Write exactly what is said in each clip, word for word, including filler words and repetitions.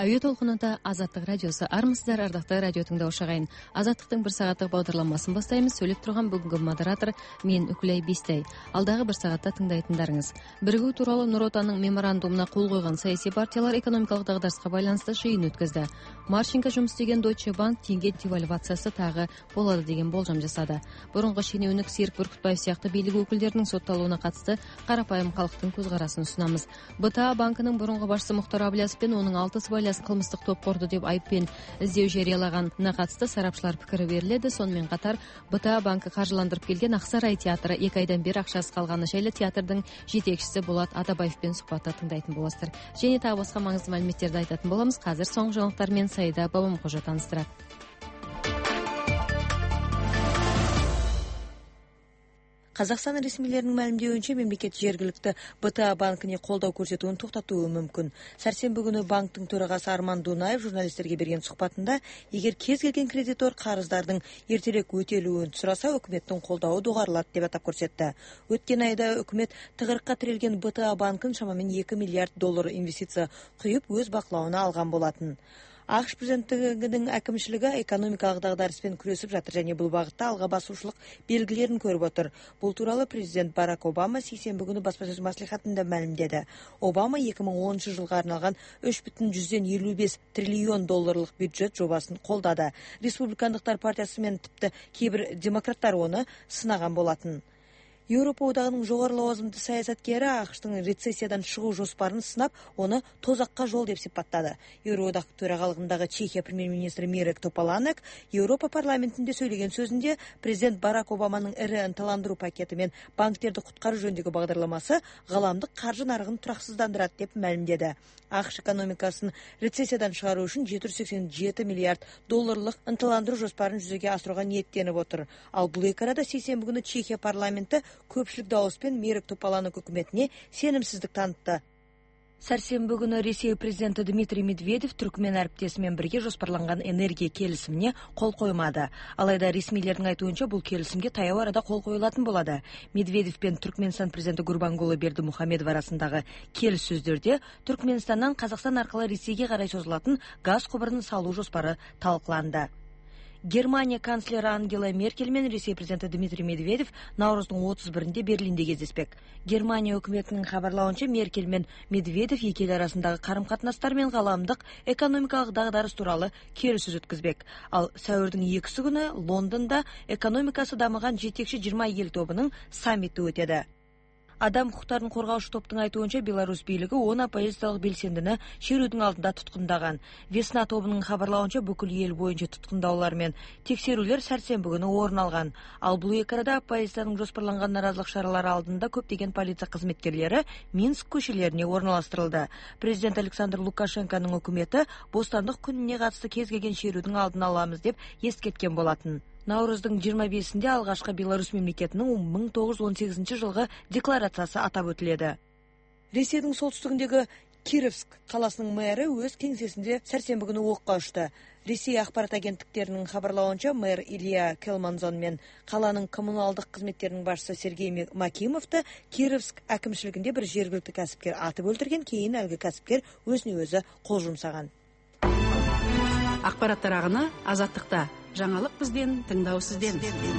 Әуе толқынында Азаттық радиосы. Армысыздар, ардақты радио тыңдаушы ағайын. Азаттықтың бір сағаттық бағдарламасын бастаймыз. Сөйлеп тұрған бүгінгі модератор мен Үкілай Бестай. Алдағы бір сағатта тыңдайтындарыңыз. Бірігу туралы Нұр Отанның меморандумына қол қойған саяси партиялар экономикалық дағдарысқа байланысты жиын өткізді. Марченко жұмыс істеген Deutsche Bank теңге девальвациясы тағы болады деген болжам жасады. Бұрынғы шенеунік Серік Бүркітбаев сияқты билік өкілдерінің сотталуына қатысты қарапайым халықтың көзқарасын ұсынамыз. БТА банкінің бұрынғы басшысы Мұхтар Әблязов пен оның алты сыбайлас қылмыстық топ құрды деп айыппен іздеу жариялағанына қатысты сарапшылар пікірі беріледі. Сонымен қатар БТА банкі қаржыландырып келген Ақсарай театры екі айдан бері ақшасы қалғаны жайлы театрдың жетекшісі Болат Атабаевпен сұхбатта тыңдайтын боласыздар. Және тағы басқа маңызды мәліметтерді айтатын боламыз. Қазір соңғы жаңалықтармен Саида Бабамқожа таныстырады. Қазақстан ресмилерінің мәлімдеуінше мемлекет жергілікті БТА банкіне қолдау көрсетуін тоқтатуы мүмкін. Сәрсенбі күні банктың төрағасы Арман Дунаев журналистерге берген сұхбатында, егер кез келген кредитор қарыздардың ертерек өтелуін сұраса, үкіметтің қолдауы доғарылады деп атап көрсетті. Өткен айда үкімет тығырыққа тірелген БТА банкін шамамен екі миллиард доллар инвестиция құйып өз бақылауына алған болатын. ақш президенттігінің әкімшілігі экономикалық дағдарыспен күресіп жатыр және бұл бағытта алға басушылық белгілерін көріп отыр. Бұл туралы президент Барак Обама сейсенбі күні баспасөз мәслихатында мәлімдеді. Обама екі мың оныншы жылға арналған үш бүтін жүзден елу бес триллион долларлық бюджет жобасын қолдады. Республикандықтар партиясы мен тіпті кейбір демократтар оны сынаған болатын. Еуропа одағының жоғары лауазымды саясаткері ақштың рецессиядан шығу жоспарын сынап, оны тозаққа жол деп сипаттады. Еуроодақ төрағалығындағы Чехия премьер-министрі Мирек Топаланек Еуропа парламентінде сөйлеген сөзінде президент Барак Обаманың ірі ынталандыру пакеті мен банктерді құтқару жөніндегі бағдарламасы ғаламдық қаржы нарығын тұрақсыздандырады деп мәлімдеді. ақш экономикасын рецессиядан шығару үшін жеті жүз сексен жеті миллиард долларлық ынталандыру жоспарын жүзеге асыруға ниеттеніп отыр. Ал бұл екі арада сейсенбі күні Чехия парламенті көпшілік дауыспен Мирек Топаланек үкіметіне сенімсіздік танытты. Сәрсенбі күні Ресей президенті Дмитрий Медведев түркмен әріптесімен бірге жоспарланған энергия келісіміне қол қоймады. Алайда ресмилердің айтуынша бұл келісімге таяу арада қол қойылатын болады. Медведев пен Түркменстан президенті Гурбангулы Бердімұхамедов арасындағы келіссөздерде Түркменстаннан Қазақстан арқылы Ресейге қарай созылатын газ құбырын салу жоспары талқыланды. Германия канцлері Ангела Меркель мен Ресей президенті Дмитрий Медведев наурыздың отыз бірінде Берлинде кездеспек. Германия үкіметінің хабарлауынша Меркель мен Медведев екі ел арасындағы қарым-қатынастар мен ғаламдық экономикалық дағдарыс туралы келіссөз өткізбек. Ал сәуірдің екісі күні Лондонда экономикасы дамыған жетекші жиырма ел тобының саммиті өтеді. Адам құқықтарын қорғаушы топтың айтуынша Беларусь билігі он оппозициялық белсендіні шерудің алдында тұтқындаған. Весна тобының хабарлауынша бүкіл ел бойынша тұтқындаулар мен тексерулер сәрсенбі күні орын алған. Ал бұл екі арада оппозицияның жоспарланған наразылық шаралары алдында көптеген полиция қызметкерлері Минск көшелеріне орналастырылды. Президент Александр Лукашенконың үкіметі бостандық күніне қатысты кез келген шерудің алдын аламыз деп ескерткен болатын. Наурыздың жиырма бесінде алғашқы Беларусь мемлекетінің мың тоғыз жүз он сегізінші жылғы декларациясы атап өтіледі. Ресейдің солтүстігіндегі Кировск қаласының мэрі өз кеңсесінде сәрсенбі күні оққа ұшты. Ресей ақпарат агенттіктерінің хабарлауынша мэр Илья Келманзон мен қаланың коммуналдық қызметтерінің басшысы Сергей Макимовты Кировск әкімшілігінде бір жергілікті кәсіпкер атып өлтірген, кейін әлгі кәсіпкер өзіне өзі қол жұмсаған. Ақпараттар ағыны Азаттықта. Жаңалық бізден, тыңдау сізден.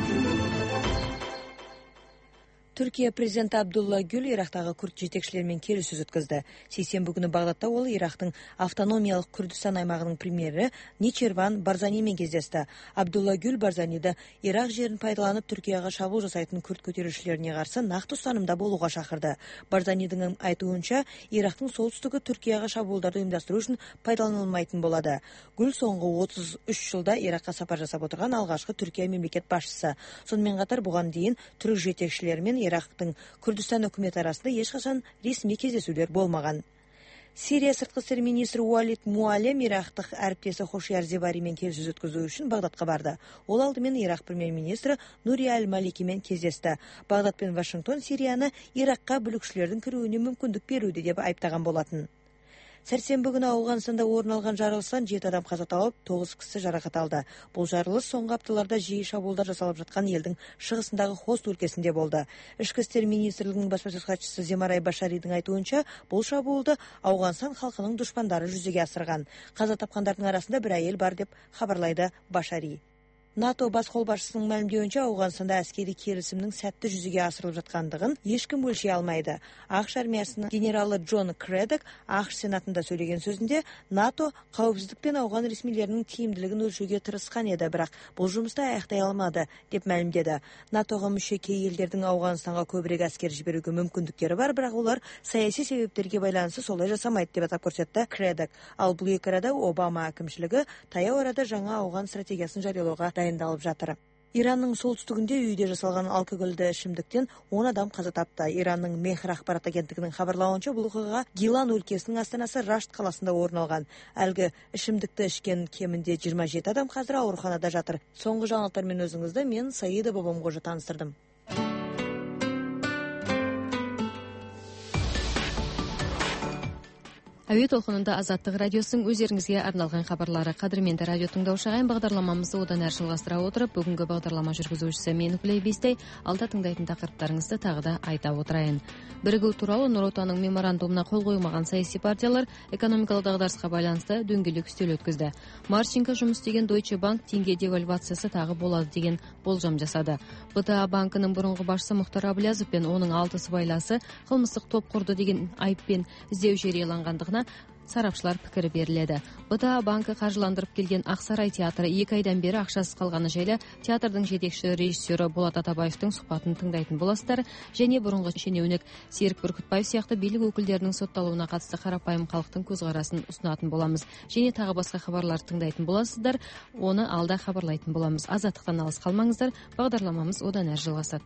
Түркия президенті Абдулла Гүл Ирактағы күрд жетекшілерімен келіссөз өткізді. Сейсенбі күні Бағдадта ол Ирактың автономиялық Күрдістан аймағының премьері Ничерван Барзанимен кездесті. Абдулла Гүл Барзаниді Ирак жерін пайдаланып Түркияға шабуыл жасайтын күрд көтерушілеріне қарсы нақты ұстанымда болуға шақырды. Барзанидың айтуынша, Ирактың солтүстігі Түркияға шабуылдарды ұйымдастыру үшін пайдаланылмайтын болады. Гүл соңғы отыз үш жылда Иракқа сапар жасап отырған алғашқы Түркия мемлекет басшысы. Сонымен қатар бұған дейін түрік жетекшілерімен Ирактың Күрдістан үкіметі арасында ешқашан ресми кездесулер болмаған. Сирия сыртқы істер министрі Уалид Муалем Ирактық әріптесі Хошияр Зебаримен келіссөз өткізу үшін Бағдадқа барды. Ол алдымен Ирак премьер-министрі Нури Аль-Маликимен кездесті. Бағдад пен Вашингтон Сирияны Иракқа бүлікшілердің кіруіне мүмкіндік беруде деп айыптаған болатын. Сәрсенбі күні Ауғанстанда орын алған жарылыстан жеті адам қаза тауып, тоғыз кісі жарақат алды. Бұл жарылыс соңғы апталарда жиі шабуылдар жасалып жатқан елдің шығысындағы Хост өлкесінде болды. Ішкі істер министрлігінің баспасөз хатшысы Земарай Башаридің айтуынша, бұл шабуылды Ауғанстан халқының дұшпандары жүзеге асырған. Қаза тапқандардың арасында бір әйел бар деп хабарлайды Башари. НАТО бас қолбасшысының мәлімдеуінше, Ауғанстанда әскери келісімнің сәтті жүзеге асырылып жатқандығын ешкім өлшей алмайды. ақш армиясының генералы Джон Кредок ақш сенатында сөйлеген сөзінде, НАТО қауіпсіздік пен ауған ресмилерінің тиімділігін өлшеуге тырысқан еді, бірақ бұл жұмысты аяқтай алмады деп мәлімдеді. НАТОға мүше кей елдердің Ауғанстанға көбірек әскер жіберуге мүмкіндіктері бар, бірақ олар саяси себептерге байланысты солай жасамайды деп атап көрсетті Кредок. Ал бұл екі арада Обама әкімшілігі таяу арада жаңа ауған стратегиясын жариялауға дайындалып жатыр. Иранның солтүстігінде үйде жасалған алкогольді ішімдіктен он адам қаза тапты. Иранның Мехр ақпарат агенттігінің хабарлауынша, бұл оқиға Гилан өлкесінің астанасы Рашт қаласында орын алған. Әлгі ішімдікті ішкен кемінде жиырма жеті адам қазір ауруханада жатыр. Соңғы жаңалықтармен өзіңізді мен Саида Бабамқожа таныстырдым. Әуе толқынында Азаттық радиосының өздеріңізге арналған хабарлары. Қадірменді радио тыңдаушы ағайын, бағдарламамызды одан әрі жалғастыра отырып, бүгінгі бағдарлама жүргізушісі мен Үкілей Бестей, алда тыңдайтын тақырыптарыңызды тағы да айта отырайын. Бірігу туралы Нұр Отанның меморандумына қол қоймаған саяси партиялар экономикалық дағдарысқа байланысты дөңгелек үстел өткізді. Марченко жұмыс деген Deutsche Bank теңге девальвациясы тағы болады деген болжам жасады. БТА банкінің бұрынғы басшысы Мұхтар Әблязов пен оның алты сыбайласы қылмыстық топ құрды деген айыппен іздеу жарияланғандығына сарапшылар пікір беріледі. БТА банкі қаржыландырып келген Ақсарай театры екі айдан бері ақшасыз қалғаны жайлы театрдың жетекші режиссері Болат Атабаевтың сұхбатын тыңдайтын боласыздар, және бұрынғы шенеунік Серік Бүркітбаев сияқты билік өкілдерінің сотталуына қатысты қарапайым халықтың көзқарасын ұсынатын боламыз. Және тағы басқа хабарлар тыңдайтын боласыздар, оны алда хабарлайтын боламыз. Азаттықтан алыс қалмаңыздар, бағдарламамыз одан әрі жалғасады.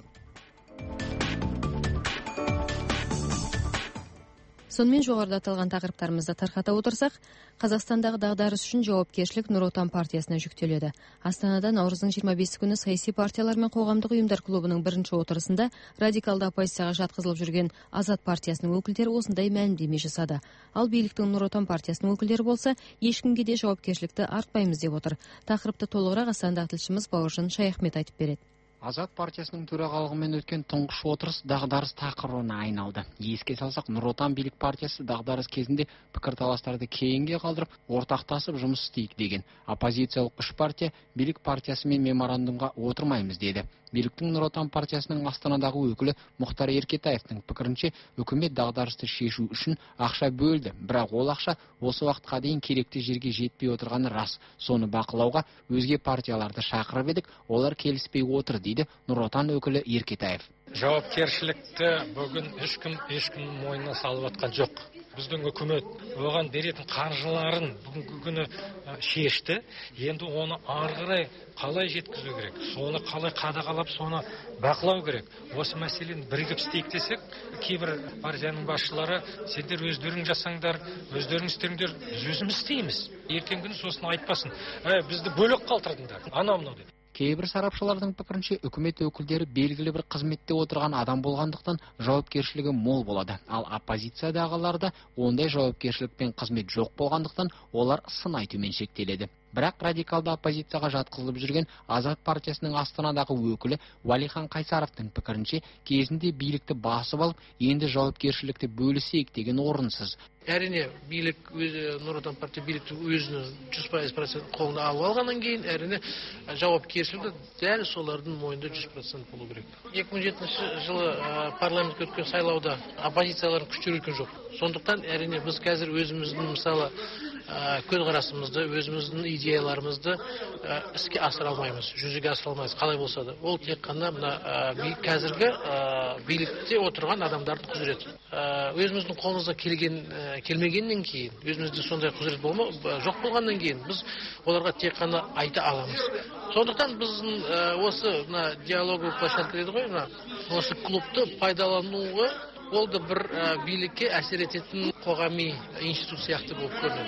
Сонымен жоғарыда аталған тақырыптарымызды тарқата отырсақ, Қазақстандағы дағдарыс үшін жауапкершілік Нұр Отан партиясына жүктеледі. Астанада наурыздың жиырма бесі күні саяси партиялар мен қоғамдық ұйымдар клубының бірінші отырысында радикалды оппозицияға жатқызылып жүрген Азат партиясының өкілдері осындай мәлімдеме жасады. Ал биліктің Нұр Отан партиясының өкілдері болса, ешкімге де жауапкершілікті артпаймыз деп отыр. Тақырыпты толығырақ Астанадағы тілшіміз Бауыржан Шаяхмет айтып береді. Азат партиясының төрағалығымен өткен тұңғыш отырыс дағдарыс тақырыбына айналды. Еске салсақ, Нұр Отан билік партиясы дағдарыс кезінде пікірталастарды кейінге қалдырып, ортақтасып жұмыс істейік деген. Оппозициялық үш партия билік партиясымен меморандумға отырмаймыз деді. Биліктің Нұр Отан партиясының Астанадағы өкілі Мұхтар Еркетаевтың пікірінше, үкімет дағдарысты шешу үшін ақша бөлді, бірақ ол ақша осы уақытқа дейін керекті жерге жетпей отырғаны рас. Соны бақылауға өзге партияларды шақырып едік, олар келіспей отыр дейді Нұр Отан өкілі Еркетаев. Жауапкершілікті бүгін ешкім ешкім мойнына салып атқан жоқ. Біздің үкімет оған беретін қаржыларын бүгінгі күні шешті. Енді оны ары қарай қалай жеткізу керек? Соны қалай қадағалап, соны бақылау керек. Осы мәселені бірігіп істейік десек, кейбір партияның басшылары, сендер өздерің жасаңдар, өздерің істеңдер, біз өзіміз істейміз. Ертеңгі күні сосын айтпасын, ә, бізді бөлек қалтырдыңдар, анау-мынау деп. Кейбір сарапшылардың пікірінше, үкімет өкілдері белгілі бір қызметте отырған адам болғандықтан жауапкершілігі мол болады. Ал оппозициядағыларда ондай жауапкершілік пен қызмет жоқ болғандықтан олар сын айтумен шектеледі. Бірақ радикалды оппозицияға жатқызылып жүрген Азат партиясының Астанадағы өкілі Уалихан Қайсаровтың пікірінше, кезінде билікті басып алып, енді жауапкершілікті бөлісейік деген орынсыз. Әрине, билік Нұр Отан партия билікті өзінің жүз пайыз қолына алып алғаннан кейін, әрине жауапкершілігі дәл солардың мойнында жүз процент болу керек. екі мың жетінші жылы парламентке өткен сайлауда оппозициялардың күштері үлкен жоқ. Сондықтан әрине біз қазір өзіміздің мысалы көзқарасымызды, өзіміздің идеяларымызды іске асыра алмаймыз, жүзеге асыра алмаймыз, қалай болса да. Ол тек қана мына қазіргі билікте отырған адамдардың құзыреті. Өзіміздің қолымыздан келген келмегеннен кейін, өзімізде сондай құзырет болма, жоқ болғаннан кейін біз оларға тек қана айта аламыз. Сондықтан біздің осы мына диалогы площадка дейді ғой, мына осы клубты пайдалануға ол да бір билікке әсер ететін қоғами институт сияқты болып көрінеді.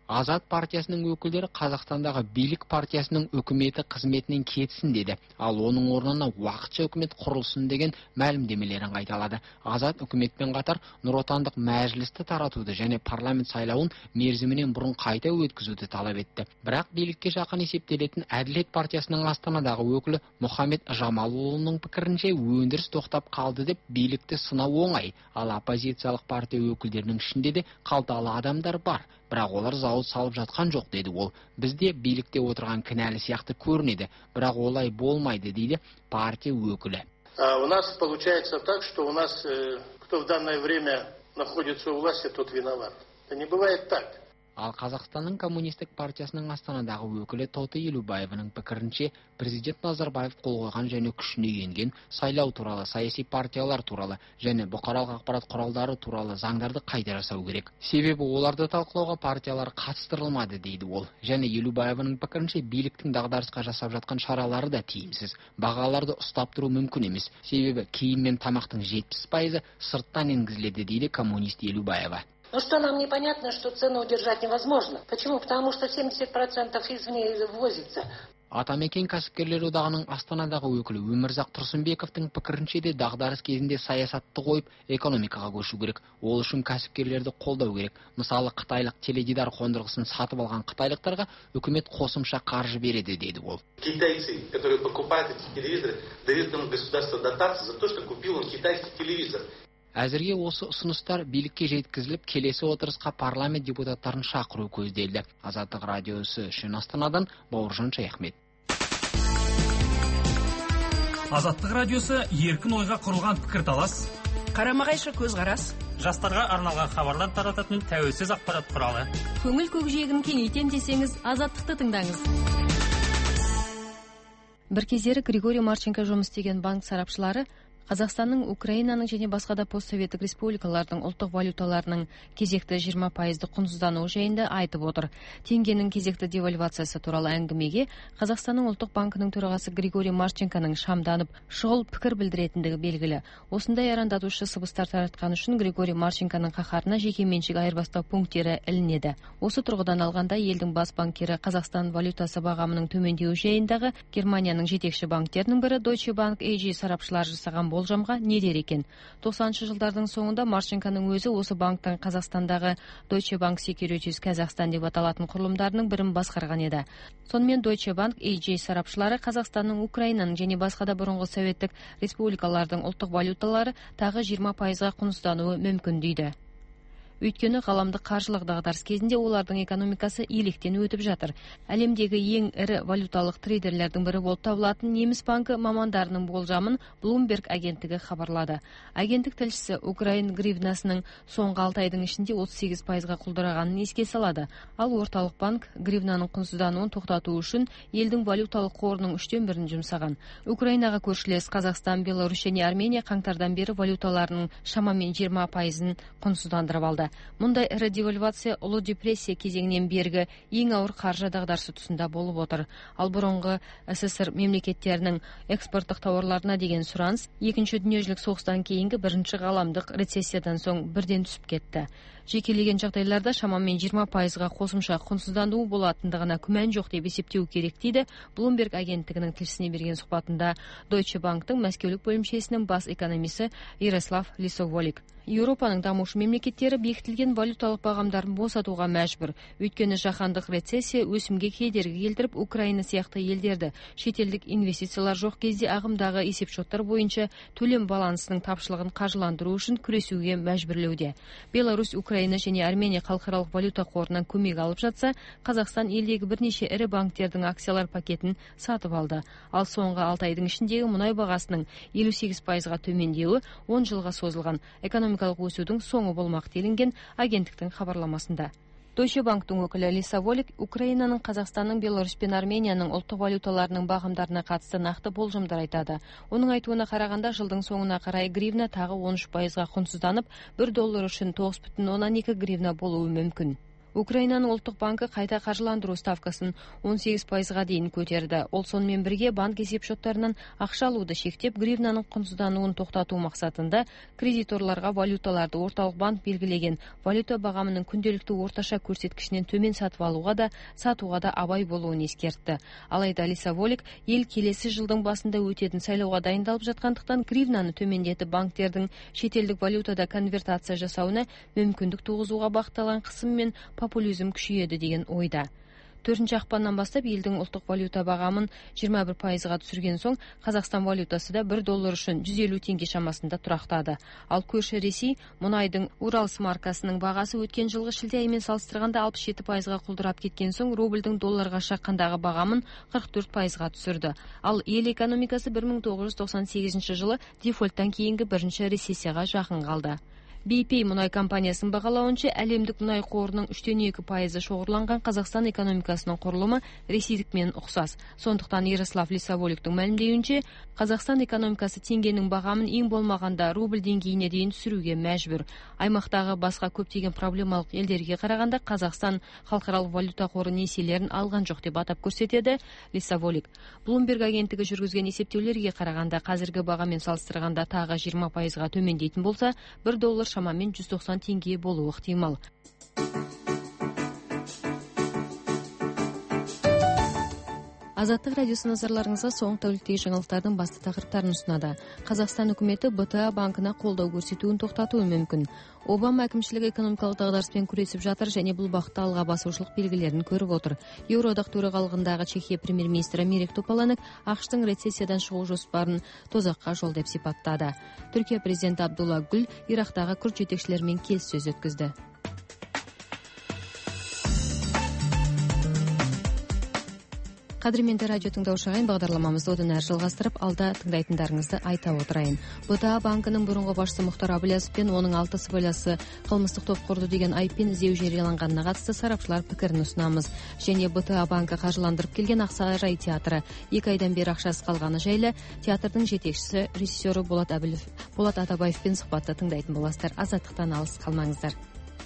Азат партиясының өкілдері Қазақстандағы билік партиясының үкіметі қызметінен кетсін деді. Ал оның орнына уақытша үкімет құрылсын деген мәлімдемелерін қайталады. Азат үкіметпен қатар Нұротандық мәжілісті таратуды және парламент сайлауын мерзімінен бұрын қайта өткізуді талап етті. Бірақ билікке жақын есептелетін Әділет партиясының Астанадағы өкілі Мұхаммед Жамалұлының пікірінше өндіріс тоқтап қалды деп билікті сынау оңай. Ал оппозициялық партия өкілдерінің ішінде де қалталы адамдар бар. Бірақ олар зауыт салып жатқан жоқ деді ол. Бізде билікте отырған кінәлі сияқты көрінеді, бірақ олай болмайды дейді партия өкілі. У нас получается так, что у нас кто в данное время находится у власти, тот виноват. Это не бывает так. Ал Қазақстанның коммунистік партиясының Астанадағы өкілі Тоты Елубаеваның пікірінше, президент Назарбаев қол қойған және күшіне енген сайлау туралы, саяси партиялар туралы және бұқаралық ақпарат құралдары туралы заңдарды қайта жасау керек. Себебі оларды талқылауға партиялар қатыстырылмады дейді ол. Және Елубаеваның пікірінше, биліктің дағдарысқа жасап жатқан шаралары да тиімсіз. Бағаларды ұстап тұру мүмкін емес. Себебі киім мен тамақтың жетпіс пайызы сырттан енгізіледі дейді коммунист Елубаева. Ну что нам непонятно, что цену удержать невозможно. Почему? Потому что семьдесят процентов извне ввозится. Атамекен кәсіпкерлер одағының Астанадағы өкілі Өмірзақ Тұрсынбековтың пікірінше де дағдарыс кезінде саясатты қойып экономикаға көшу керек. Ол үшін кәсіпкерлерді қолдау керек. Мысалы, қытайлық теледидар қондырғысын сатып алған қытайлықтарға үкімет қосымша қаржы береді деді ол. Китайцы, которые покупают эти телевизоры, дают им государство дотации за то, что купил он китайский телевизор. Әзірге осы ұсыныстар билікке жеткізіліп, келесі отырысқа парламент депутаттарын шақыру көзделді. Азаттық радиосы үшін Астанадан Бауыржан Шаяхмет. Азаттық радиосы еркін ойға құрылған пікірталас, қарама-қайшы көзқарас, жастарға арналған хабарлар тарататын тәуелсіз ақпарат құралы. Көңіл көкжиегін кеңейтем десеңіз, Азаттықты тыңдаңыз. Бір кездері Григорий Марченко жұмыс істеген банк сарапшылары Қазақстанның, Украинаның және басқа да постсоветтік республикалардың ұлттық валюталарының кезекті жиырма пайыздық құнсыздануы жайында айтып отыр. Теңгенің кезекті девальвациясы туралы әңгімеге Қазақстанның ұлттық банкінің төрағасы Григорий Марченконың шамданып, шұғыл пікір білдіретіндігі белгілі. Осындай арандатушы сыбыстар таратқан үшін Григорий Марченконың қаһарына жеке меншік айырбастау пункттері ілінеді. Осы тұрғыдан алғанда елдің бас банкері Қазақстан валютасы бағамының төмендеуі жайындағы Германияның жетекші банктерінің бірі Deutsche Bank эй джи сарапшылар жасаған болжамға не дер екен. тоқсаныншы жылдардың соңында Марченконың өзі осы банктың Қазақстандағы Deutsche Bank Securities Kazakhstan деп аталатын құрылымдарының бірін басқарған еді. Сонымен Deutsche Bank эй джи сарапшылары Қазақстанның, Украинаның және басқа да бұрынғы советтік республикалардың ұлттық валюталары тағы жиырма пайызға құнсыздануы мүмкін дейді. Өйткені ғаламдық қаржылық дағдарыс кезінде олардың экономикасы иеліктен өтіп жатыр. Әлемдегі ең ірі валюталық трейдерлердің бірі болып табылатын Неміс банкі мамандарының болжамын Bloomberg агенттігі хабарлады. Агенттік тілшісі Украин гривнасының соңғы алты айдың ішінде отыз сегіз пайызға құлдырағанын еске салады. Ал орталық банк гривнаның құнсыздануын тоқтату үшін елдің валюталық қорының үштен бірін жұмсаған. Украинаға көршілес Қазақстан, Беларусь және Армения қаңтардан бері валюталарының шамамен жиырма пайызын құнсыздандырып алды. Мұндай ірі девальвация ұлы депрессия кезеңінен бергі ең ауыр қаржы дағдарысы тұсында болып отыр. Ал бұрынғы СССР мемлекеттерінің экспорттық тауарларына деген сұраныс екінші дүниежүзілік соғыстан кейінгі бірінші ғаламдық рецессиядан соң бірден түсіп кетті. Жекелеген жағдайларда шамамен жиырма пайызға қосымша құнсыздануы болатындығына күмән жоқ деп есептеу керек дейді Bloomberg агенттігінің тілшісіне берген сұхбатында Deutsche Banktың Мәскеулік бөлімшесінің бас экономисі Ярослав Лисоволик. Еуропаның дамушы мемлекеттері бекітілген валюталық бағамдарын босатуға мәжбүр. Өйткені жаһандық рецессия өсімге кедергі келтіріп, Украина сияқты елдерді шетелдік инвестициялар жоқ кезде ағымдағы есепшоттар бойынша төлем балансының тапшылығын қаржыландыру үшін күресуге мәжбүрлеуде. Беларусь, Украина және Армения халықаралық валюта қорынан көмек алып жатса, Қазақстан елдегі бірнеше ірі банктердің акциялар пакетін сатып алды. Ал соңғы алты айдың ішіндегі мұнай бағасының елу сегіз пайызға төмендеуі он жылға созылған экономикалық өсудің соңы болмақ делінген агенттіктің хабарламасында. Deutsche Banktың өкілі Лисоволик Украинаның, Қазақстанның, Беларусь пен Арменияның ұлттық валюталарының бағамдарына қатысты нақты болжамдар айтады. Оның айтуына қарағанда жылдың соңына қарай гривна тағы он үш пайызға құнсызданып, бір доллар үшін тоғыз бүтін оннан екі гривна болуы мүмкін. Украинаның ұлттық банкі қайта қаржыландыру ставкасын он сегіз пайызға дейін көтерді. Ол сонымен бірге банк есепшоттарынан ақша алуды шектеп, гривнаның құнсыздануын тоқтату мақсатында кредиторларға валюталарды орталық банк белгілеген валюта бағамының күнделікті орташа көрсеткішінен төмен сатып алуға да, сатуға да абай болуын ескертті. Алайда Лиса Волик ел келесі жылдың басында өтетін сайлауға дайындалып жатқандықтан гривнаны төмендетіп банктердің шетелдік валютада конвертация жасауына мүмкіндік туғызуға бағытталған қысым мен популизм күшейеді деген ойда. төртінші ақпаннан бастап елдің ұлттық валюта бағамын жиырма бір пайызға түсірген соң, Қазақстан валютасы да бір доллар үшін жүз елу теңге шамасында тұрақтады. Ал көрші Ресей мұнайдың Уралс маркасының бағасы өткен жылғы шілде айымен салыстырғанда алпыс жеті пайызға құлдырап кеткен соң, рубльдің долларға шаққандағы бағамын қырық төрт пайызға түсірді. Ал ел экономикасы бір мың тоғыз жүз тоқсан сегізінші жылы дефолттан кейінгі бірінші рецессияға жақын қалды. би пи мұнай компаниясының бағалауынша, әлемдік мұнай қорының үштен екі пайызы шоғырланған Қазақстан экономикасының құрылымы ресейдікмен ұқсас. Сондықтан Ярослав Лисоволиктің мәлімдеуінше, Қазақстан экономикасы теңгенің бағамын ең болмағанда рубль деңгейіне дейін түсіруге мәжбүр. Аймақтағы басқа көптеген проблемалық елдерге қарағанда Қазақстан халықаралық валюта қоры несиелерін алған жоқ деп атап көрсетеді Лисоволик. Bloomberg агенттігі жүргізген есептеулерге қарағанда қазіргі бағамен салыстырғанда тағы жиырма пайызға төмендейтін болса, бір доллар шамамен жүз тоқсан теңге болуы ықтимал. Азаттық радиосы назарларыңызға соңғы тәуліктегі жаңалықтардың басты тақырыптарын ұсынады. Қазақстан үкіметі бэ тэ а банкына қолдау көрсетуін тоқтатуы мүмкін. Обама әкімшілігі экономикалық дағдарыспен күресіп жатыр және бұл бағытта алға басушылық белгілерін көріп отыр. Еуроодақ төрағалығындағы Чехия премьер-министрі Мирек Топаланык ақш-тың рецессиядан шығу жоспарын тозаққа жол деп сипаттады. Түркия президенті Абдулла Гүл Ирактағы күрд жетекшілерімен келіссөз өткізді. Қадірменді радио тыңдаушы ағайын, бағдарламамызды одан әрі жалғастырып, алда тыңдайтындарыңызды айта отырайын. бэ тэ а банкінің бұрынғы басшысы Мұхтар Әбіләзов пен оның алты сыбайласы қылмыстық топ құрды деген айыппен іздеу жарияланғанына қатысты сарапшылар пікірін ұсынамыз. Және бэ тэ а банкі қаржыландырып келген Ақсарай театры екі айдан бері ақшасыз қалғаны жайлы театрдың жетекшісі режиссері Болат Әбілов, Болат Атабаевпен сұхбатты тыңдайтын боласыздар. Азаттықтан алыс қалмаңыздар.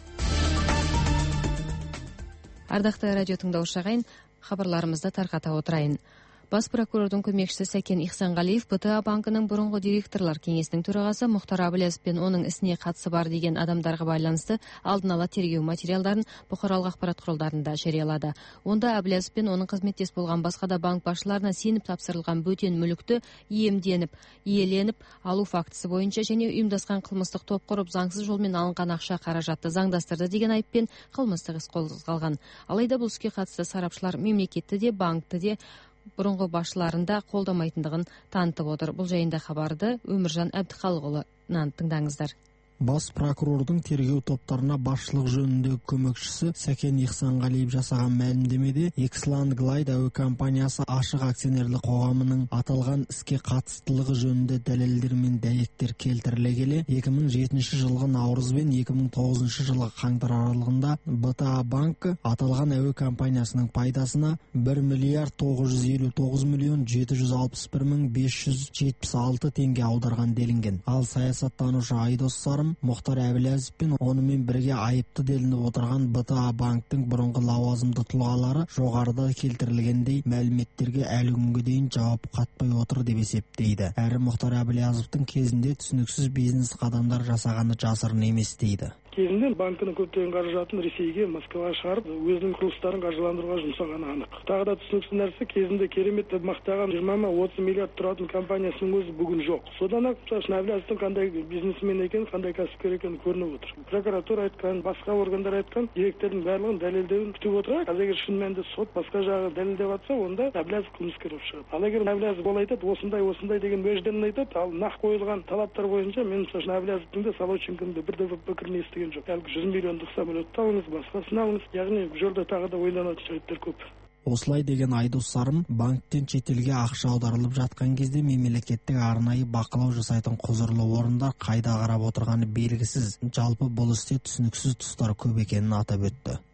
Ардақты радио тыңдаушы ағайын, хабарларымызды тарқата отырайын. Бас прокурордың көмекшісі Сәкен Ихсанғалиев бэ тэ а банкының бұрынғы директорлар кеңесінің төрағасы Мұхтар Әбіләзов пен оның ісіне қатысы бар деген адамдарға байланысты алдын ала тергеу материалдарын бұқаралық ақпарат құралдарында жариялады. Онда Әбіләзов пен оның қызметтес болған басқа да банк басшыларына сеніп тапсырылған бөтен мүлікті иемденіп, иеленіп алу фактісі бойынша және ұйымдасқан қылмыстық топ құрып заңсыз жолмен алынған ақша қаражатты заңдастырды деген айыппен қылмыстық іс қозғалған. Алайда бұл іске қатысты сарапшылар мемлекетті де, банкті де бұрынғы басшыларында қолдамайтындығын танытып отыр. Бұл жайында хабарды Өміржан Әбдіхалықұлынан тыңдаңыздар. Бас прокурордың тергеу топтарына басшылық жөніндегі көмекшісі Сәкен Ихсанғалиев жасаған мәлімдемеде Иксланд Глайд әуе компаниясы ашық акционерлік қоғамының аталған іске қатыстылығы жөнінде дәлелдер мен дәйектер келтіріле келе, екі мың жетінші жылғы наурыз бен екі мың тоғызыншы жылғы қаңтар аралығында бэ тэ а банкі аталған әуе компаниясының пайдасына бір миллиард тоғыз жүз елу тоғыз миллион жеті жүз алпыс бір мың бес жүз жетпіс алты теңге аударған делінген. Ал саясаттанушы Айдос Сарым Мұхтар Әбіләзов пен онымен бірге айыпты делініп отырған бэ тэ а банктың бұрынғы лауазымды тұлғалары жоғарыда келтірілгендей мәліметтерге әлі күнге дейін жауап қатпай отыр деп есептейді. Әрі Мұхтар Әбіләзовтың кезінде түсініксіз бизнес қадамдар жасағаны жасырын емес дейді. Кезінде банкінің көптеген қаражатын Ресейге, Москваға шығарып, өзінің құрылыстарын қаржыландыруға жұмсағаны анық. Тағы да түсініксіз нәрсе, кезінде керемет деп мақтаған жиырма отыз миллиард тұратын компаниясының өзі бүгін жоқ. Содан ақ Әбіләзовтың қандай бизнесмен екені, қандай кәсіпкер екені көрініп отыр. Прокуратура айтқан, басқа органдар айтқан, деректердің барлығын дәлелдеуін күтіп отырайық. Ал егер шын мәнінде сот басқа жағы дәлелдеп жатса, онда Әбіләзов қылмыскер болып шығады. Ал егер Әбіләзов ол айтады, осындай осындай деген уәждерін айтады, ал нақ қойылған талаптар бойынша мен мысалы Әбіләзовтың да Солоченконың да бір де бір пікірін естіген жоқ. Әлгі жүз миллиондық самолетті алыңыз, басқасын алыңыз. Яғни бұл жерде тағы да ойланатын жайттар көп. Осылай деген Айдос Сарым банктен шетелге ақша аударылып жатқан кезде мемлекеттік арнайы бақылау жасайтын құзырлы орындар қайда қарап отырғаны белгісіз. Жалпы бұл істе түсініксіз тұстар көп екенін атап өтті.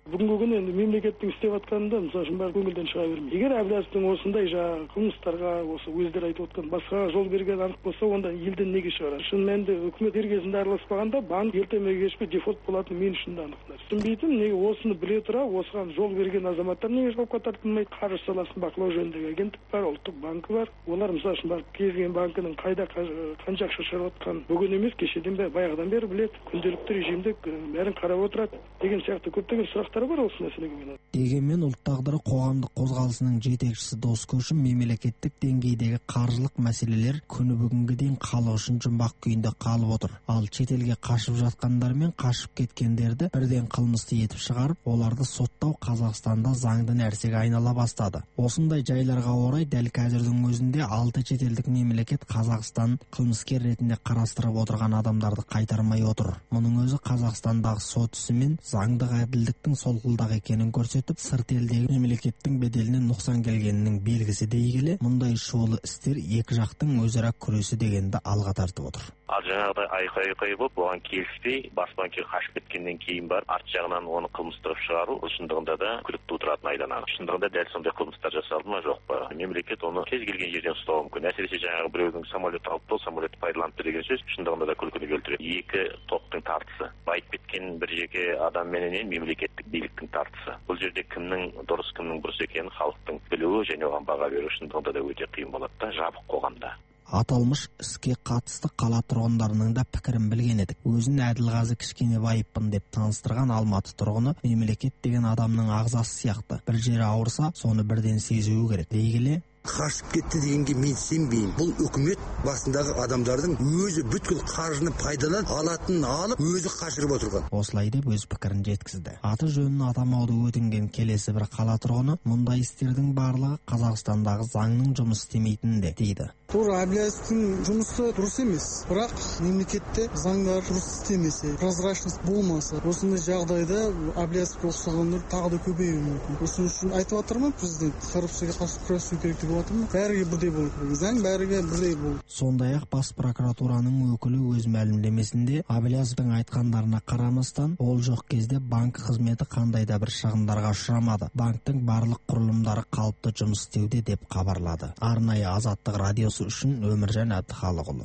Бүгінгі күні енді мемлекеттің істеп жатқанында мысалы үшін бар көңілден шыға бермейді. Егер Әблязовтың осындай жаңағы қылмыстарға, осы өздері айтып отқан басқаға жол берген анық болса, онда елден неге шығарады? Шын мәнінде үкімет дер кезінде араласпағанда банк ерте ме кеш пе дефолт болатыны мен үшін де анық. Түсінбейтін, неге осыны біле тұра, осыған жол берген азаматтар неге жауапқа тартылмайды? Қаржы саласын бақылау жөніндегі агенттік бар, ұлттық банкі бар. Олар мысалы үшін барып келген банкінің қайда қанша ақша шығарып жатқанын бүгін емес, кешеден бері, баяғыдан бері біледі. Күнделікті режимде бәрін қарап отырады деген сияқты көптеген сұрақтар бар осы мәселеге. Дегенмен ұлт тағдыры қоғамдық қозғалысының жетекшісі Дос Көшім мемлекеттік деңгейдегі қаржылық мәселелер күні бүгінге дейін халық үшін жұмбақ күйінде қалып отыр. Ал шетелге қашып жатқандар мен қашып кеткендерді бірден қылмысты етіп шығарып, оларды соттау Қазақстанда заңды нәрсеге айнала бастады. Осындай жайларға орай дәл қазірдің өзінде алты шетелдік мемлекет Қазақстан қылмыскер ретінде қарастырып отырған адамдарды қайтармай отыр. Мұның өзі Қазақстандағы сот ісі мен заңдық әділдіктің солқылдақ екенін көрсетіп, сырт елдегі мемлекеттің беделіне нұқсан келгенінің белгісі дей келе, мұндай шулы істер екі жақтың өзара күресі дегенді алға тартып отыр. Ал жаңағыдай айқай-айқай болып, оған келіспей, бас банкке қашып кеткеннен кейін бар, арт жағынан оны қылмыстырып шығару, шындығында да күдік тудыратын айданағы. Шындығында дәл сондай қылмыстар жасалды ма, жоқ па? Мемлекет оны кез келген жерден ұстауы мүмкін. Әсіресе жаңағы біреудің самолет алып бол, самолетті пайдаланыпты деген сөз шындығында да күлкіні келтіреді. Екі топтың тартысы. Байып кеткен бір жеке адам менен мемлекеттік биліктің тартысы. Бұл жерде кімнің дұрыс, кімнің бұрыс екенін халықтың білуі және оған баға беру шындығында да өте қиын болады да, жабық қоғамда. Аталмыш іске қатысты қала тұрғындарының да пікірін білген едік. Өзін Әділғазы Кішкенебаевпын деп таныстырған Алматы тұрғыны мемлекет деген адамның ағзасы сияқты. Бір жері ауырса, соны бірден сезуі керек. Дей келе, қашып кетті дегенге мен сенбеймін. Бұл үкімет басындағы адамдардың өзі бүткіл қаржыны пайдаланып алатынын алып, өзі қашырып отырған. Осылай деп өз пікірін жеткізді. Аты жөнін атамауды өтінген келесі бір қала тұрғыны мұндай істердің барлығы Қазақстандағы заңның жұмыс істемейтінін де дейді. Тура Әблязовтың жұмысы дұрыс емес, бірақ мемлекетте заңдар дұрыс істемесе, прозрачность болмаса, осындай жағдайда Әблязовқа ұқсағандар тағы да көбеюі мүмкін. Осының үшін айтып жатырмын, президент коррупцияға қарсы күресу керек деп жатырмын. Бәріге бірдей болу керек. Заң бәріге бірдей болу. Сондай-ақ бас прокуратураның өкілі өз мәлімдемесінде Әблязовтың айтқандарына қарамастан, ол жоқ кезде банк қызметі қандай да бір шығындарға ұшырамады. Банктың барлық құрылымдары қалыпты жұмыс істеуде деп хабарлады. Арнайы Азаттық радиосы үшін Өміржан Әбдіхалықұлы.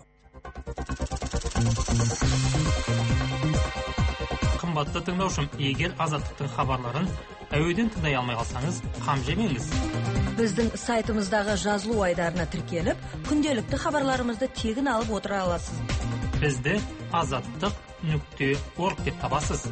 Қымбатты тыңдаушым, егер Азаттықтың хабарларын әуеден тыңдай алмай қалсаңыз, қам жемеңіз. Біздің сайтымыздағы жазылу айдарына тіркеліп, күнделікті хабарларымызды тегін алып отыра аласыз. Бізді азаттық нүкте орг деп табасыз.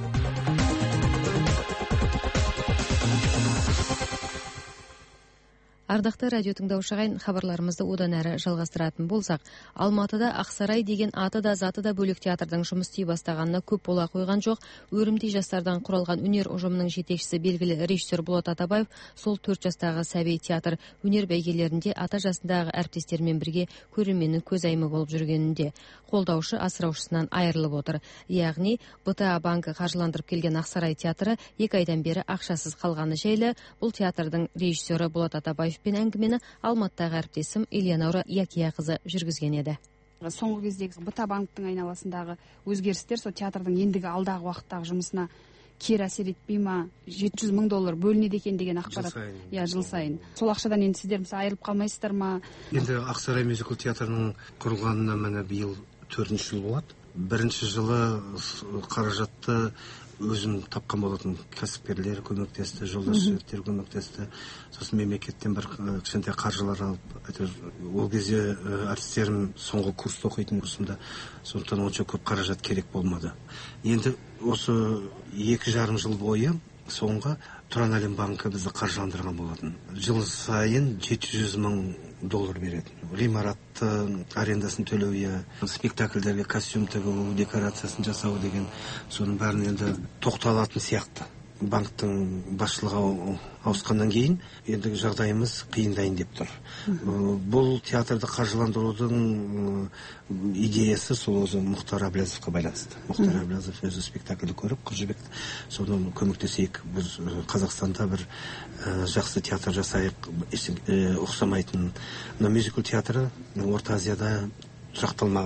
Ардақты радио тыңдаушы ағайын, хабарларымызды одан әрі жалғастыратын болсақ, Алматыда Ақсарай деген аты да заты да бөлек театрдың жұмыс істей бастағанына көп бола қойған жоқ. Өрімдей жастардан құралған өнер ұжымының жетекшісі белгілі режиссер Болат Атабаев сол төрт жастағы сәби театр өнер бәйгелерінде ата жасындағы әріптестермен бірге көрерменнің көзайымы болып жүргенінде қолдаушы асыраушысынан айырылып отыр. Яғни бэ тэ а банкі қаржыландырып келген Ақсарай театры екі айдан бері ақшасыз қалғаны жайлы бұл театрдың режиссері Болат Атабаев пен әңгімені Алматыдағы әріптесім Ильянаура Якияқызы жүргізген еді. Соңғы кездегі бэ тэ а банктың айналасындағы өзгерістер сол театрдың ендігі алдағы уақыттағы жұмысына кері әсер етпей ма? жеті жүз мың доллар бөлінеді екен деген ақпарат. Иә, жыл сайын. Сол ақшадан енді сіздер мысалы айырылып қалмайсыздар ма? Енді Ақсарай мюзикл театрының құрылғанына міне биыл төртінші жыл болады. Бірінші жылы қаражатты өзім тапқан болатын, кәсіпкерлер көмектесті, жолдас жігіттер көмектесті. Сосын мемлекеттен бір кішкентай қаржылар алып, ол кезде әртістерім соңғы курста оқитын курсымда, сондықтан онша көп қаражат керек болмады. Енді осы екі жарым жыл бойы соңғы Тұран әлем банкі бізді қаржыландырған болатын. Жыл сайын жеті жүз мың доллар беретін. Ғимаратты арендасын төлеуі, спектакльдерге костюм тігу, декорациясын жасау деген соның бәрін енді тоқталатын сияқты. Банктың басшылығы ауысқаннан кейін ендігі жағдайымыз қиындайын деп тұр. Бұл театрды қаржыландырудың идеясы сол өзі Мұхтар Әблязовқа байланысты. Мұхтар Әблязов өзі спектакльді көріп, Қыз-жібек, соны көмектесейік. Біз Қазақстанда бір жақсы театр жасайық, ұқсамайтын. Мюзикл театры Орта Азияда жақталмаған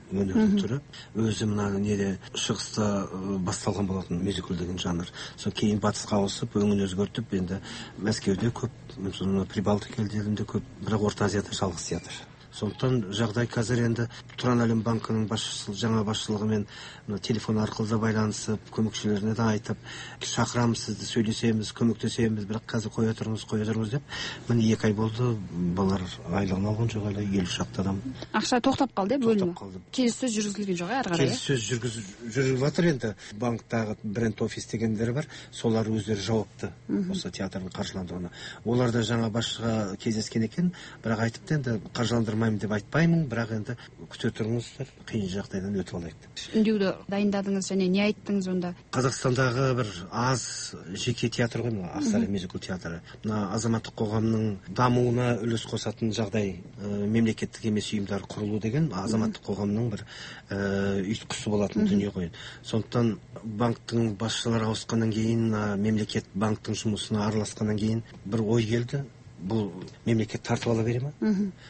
өнердің түрі. Өзі мына неде шығыста басталған болатын мюзикл деген жанр. Сосын кейін батысқа ауысып, өңін өзгертіп, енді Мәскеуде көп, Прибалтика елдерінде көп, бірақ Орта Азияда жалғыз театр. Сондықтан жағдай қазір енді Тұран әлем банкының басшысы, жаңа басшылығымен телефон арқылы да байланысып, көмекшілеріне де айтып, шақырамыз сізді, сөйлесеміз, көмектесеміз, бірақ қазір қоя тұрыңыз, қоя тұрыңыз деп. Міне екі ай болды, балалар айлығын алған жоқ, әлі елу шақты адам. Ақша тоқтап қалды, бөлімі. Келіссөз жүргізілген жоқ, әрі қарай. Келіссөз жүргізіліп жатыр енді. Банктағы бренд офис дегендері бар, солар өздері жауапты осы театрдың қаржыландыруына. Олар да жаңа басшыға кездескен екен, бірақ айтыпты енді қаржыландырмаймын деп айтпаймын, бірақ енді күте тұрыңыздар, қиын жағдайдан өтіп алайық. Үндеуді дайындадыңыз және не айттыңыз онда? Қазақстандағы бір аз жеке театр ғой, Ақсары мюзикл театры. Мына азаматтық қоғамның дамуына үлес қосатын жағдай, мемлекеттік емес ұйымдар құрылу деген азаматтық қоғамның бір ұйытқысы болатын дүние ғой. Сондықтан банктың басшылары ауысқаннан кейін, мемлекет банктың жұмысына араласқаннан кейін бір ой келді. Бұл мемлекет тартып ала бере ма?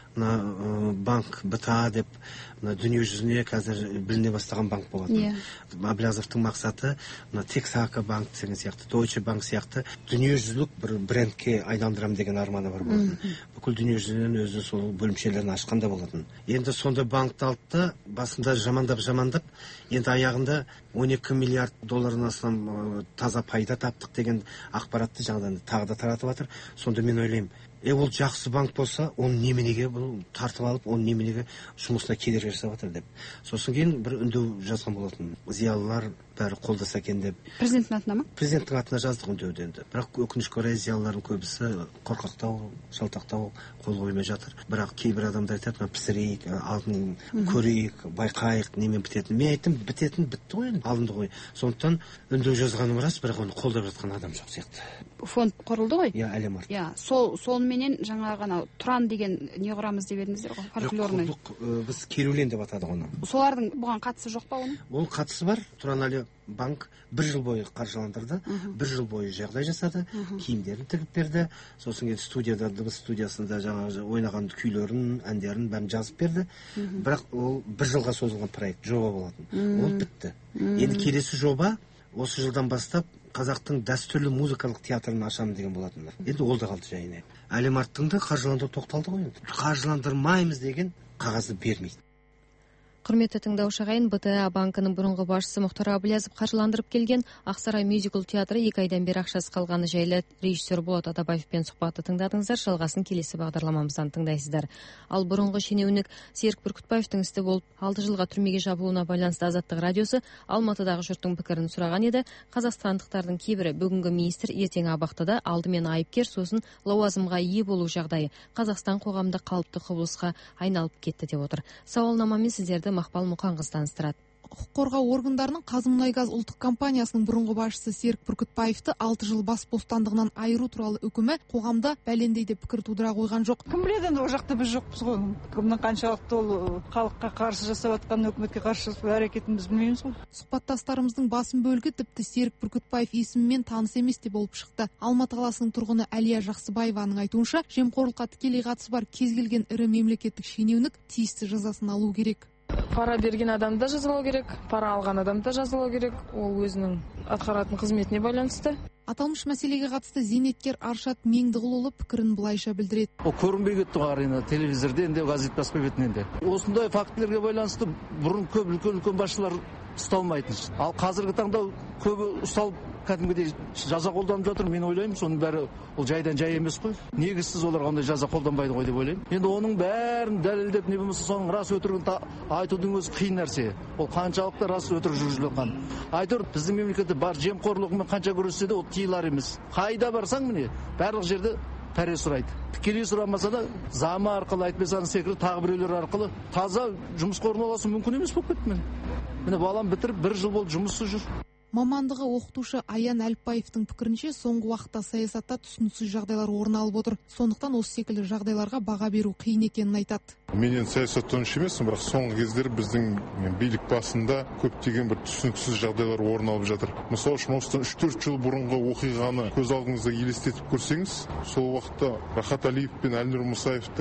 Мына банк БТА деп дүние жүзіне қазір біліне бастаған банк болады. Әблязовтың мақсаты Тексака банк деген сияқты, Deutsche банк сияқты дүние жүзілік бір брендке айналдырам деген арманы бар болатын. Бүкіл дүние жүзінен өзінің сол бөлімшелерін ашқанда болатын. Енді сонда банкты алды, басында жамандап-жамандап, енді аяғында он екі миллиард доллардан астам таза пайда таптық деген ақпаратты жаңадан тағы да таратып жатыр. Сонда мен ойлаймын, Е, ол жақсы банк болса, оны неменеге бұл тартып алып, оны неменеге жұмысына кедергі жасап жатыр деп. Сосын кейін бір үндеу жазған болатын. Зиялылар бәрі қолдаса екен деп. Президенттің атына ма? Президенттің атына жаздық үндеуді енді. Бірақ өкінішке орай зиялылардың көбісі қорқақтау, шалтақтау, қол қоймай жатыр. Бірақ кейбір адамдар айтады, пісірейік, алдын көрейік, байқайық, немен бітетін. Мен айттым, бітетін бітті ғой енді, алынды ғой. Сондықтан үндеу жазғаным рас, бірақ оны қолдап жатқан адам жоқ сияқты. Фонд құрылды ғой? Иә, әлем арт. Иә, сол сонымен жаңа ғана Тұран деген не құрамыз деп едіңіздер ғой, фольклорный. Жоқ, біз Керулен деп атадық оны. Солардың бұған қатысы жоқ па оның? Ол қатысы бар. Тұран әлем банк бір жыл бойы қаржыландырды, бір жыл бойы жағдай жасады, киімдерін тігіп берді. Сосын кейін студияда, дыбыс студиясында жаңағы ойнаған күйлерін, әндерін бәрін жазып берді. Бірақ ол бір жылға созылған проект, жоба болатын. Ол бітті. Енді келесі жоба осы жылдан бастап қазақтың дәстүрлі музыкалық театрын ашамын деген болатын. Енді ол да қалды жайына. Әлем арттың да қаржыландыру тоқталды ғой енді. Қаржыландырмаймыз деген қағазды бермейді. Құрметті тыңдаушы ағайын, БТА банкының бұрынғы басшысы Мұхтар Әблязов қаржыландырып келген Ақсарай мюзикл театры екі айдан бері ақшасы қалғаны жайлы режиссер Болат Атабаевпен сұхбатты тыңдадыңыздар. Жалғасын келесі бағдарламамыздан тыңдайсыздар. Ал бұрынғы шенеунік Серік Бүркітбаевтың істі болып алты жылға түрмеге жабылуына байланысты Азаттық радиосы Алматыдағы жұрттың пікірін сұраған еді. Қазақстандықтардың кейбірі бүгінгі министр ертең абақтыда, алдымен айыпкер, сосын лауазымға ие болу жағдайы Қазақстан қоғамында қалыпты құбылысқа айналып кетті деп отыр. Сауалнамамен сіздерді Мақпал Мұқанқыз таныстырады. Құқық қорғау органдарының Қазмұнайгаз ұлттық компаниясының бұрынғы басшысы Серік Бүркітбаевты алты жыл бас бостандығынан айыру туралы үкімі қоғамда бәлендей деп пікір тудыра қойған жоқ. Кім біледі, енді ол жақта біз жоқпыз ғой. Кімнің қаншалықты ол халыққа қарсы жасап жатқан, үкіметке қарсы жасап әрекетін біз білмейміз ғой. Сұхбаттастарымыздың басым бөлігі тіпті Серік Бүркітбаев есімімен таныс емес деп болып шықты. Алматы қаласының тұрғыны Әлия Жақсыбаеваның айтуынша, жемқорлыққа тікелей қатысы бар кез келген ірі мемлекеттік шенеунік тиісті жазасын алу керек. Пара берген адамды жазалау керек, пара алған адамды жазалау керек. Ол өзінің атқаратын қызметіне байланысты. Аталмыш мәселеге қатысты зейнеткер Аршат Меңдіғұлұлы пікірін былайша білдіреді. Ол көрінбей кетті ғой телевизорден де, газет баспа бетінен де. Осындай фактілерге байланысты бұрын көп үлкен-үлкен басшылар ұсталмайтын. Ал қазіргі таңда көбі ұсталып кәдімгідей жаза қолданып жатыр. Мен ойлаймын, соның бәрі ол жайдан жай емес қой. Негізсіз оларға ондай жаза қолданбайды ғой деп ойлаймын. Енді оның бәрін дәлелдеп, не болмаса соның рас өтірігін айтудың өзі қиын нәрсе. Ол қаншалықты рас өтірік жүргізіліп жатқан. Айтыр, біздің мемлекетте бар жемқорлығымен қанша күрессе де ол тиылар емес. Қайда барсаң міне, барлық жерде пәре сұрайды. Тікелей сұрамаса да зама арқылы, айтпасаң секіріп, тағы біреулер арқылы таза жұмысқа орналасу мүмкін емес болып кетті. Міне балам бітіріп бір жыл болды жұмыссыз жүр. Мамандығы оқытушы Аян Әліпбаевтың пікірінше, соңғы уақытта саясатта түсініксіз жағдайлар орын алып отыр. Сондықтан осы секілді жағдайларға баға беру қиын екенін айтады. Мен енді саясаттанушы емеспін, бірақ соңғы кездері біздің билік басында көптеген бір түсініксіз жағдайлар орын алып жатыр. Мысалы үшін осыдан үш төрт жыл бұрынғы оқиғаны көз алдыңызда елестетіп көрсеңіз, сол уақытта Рахат Әлиев пен Әлнұр Мұсаевтың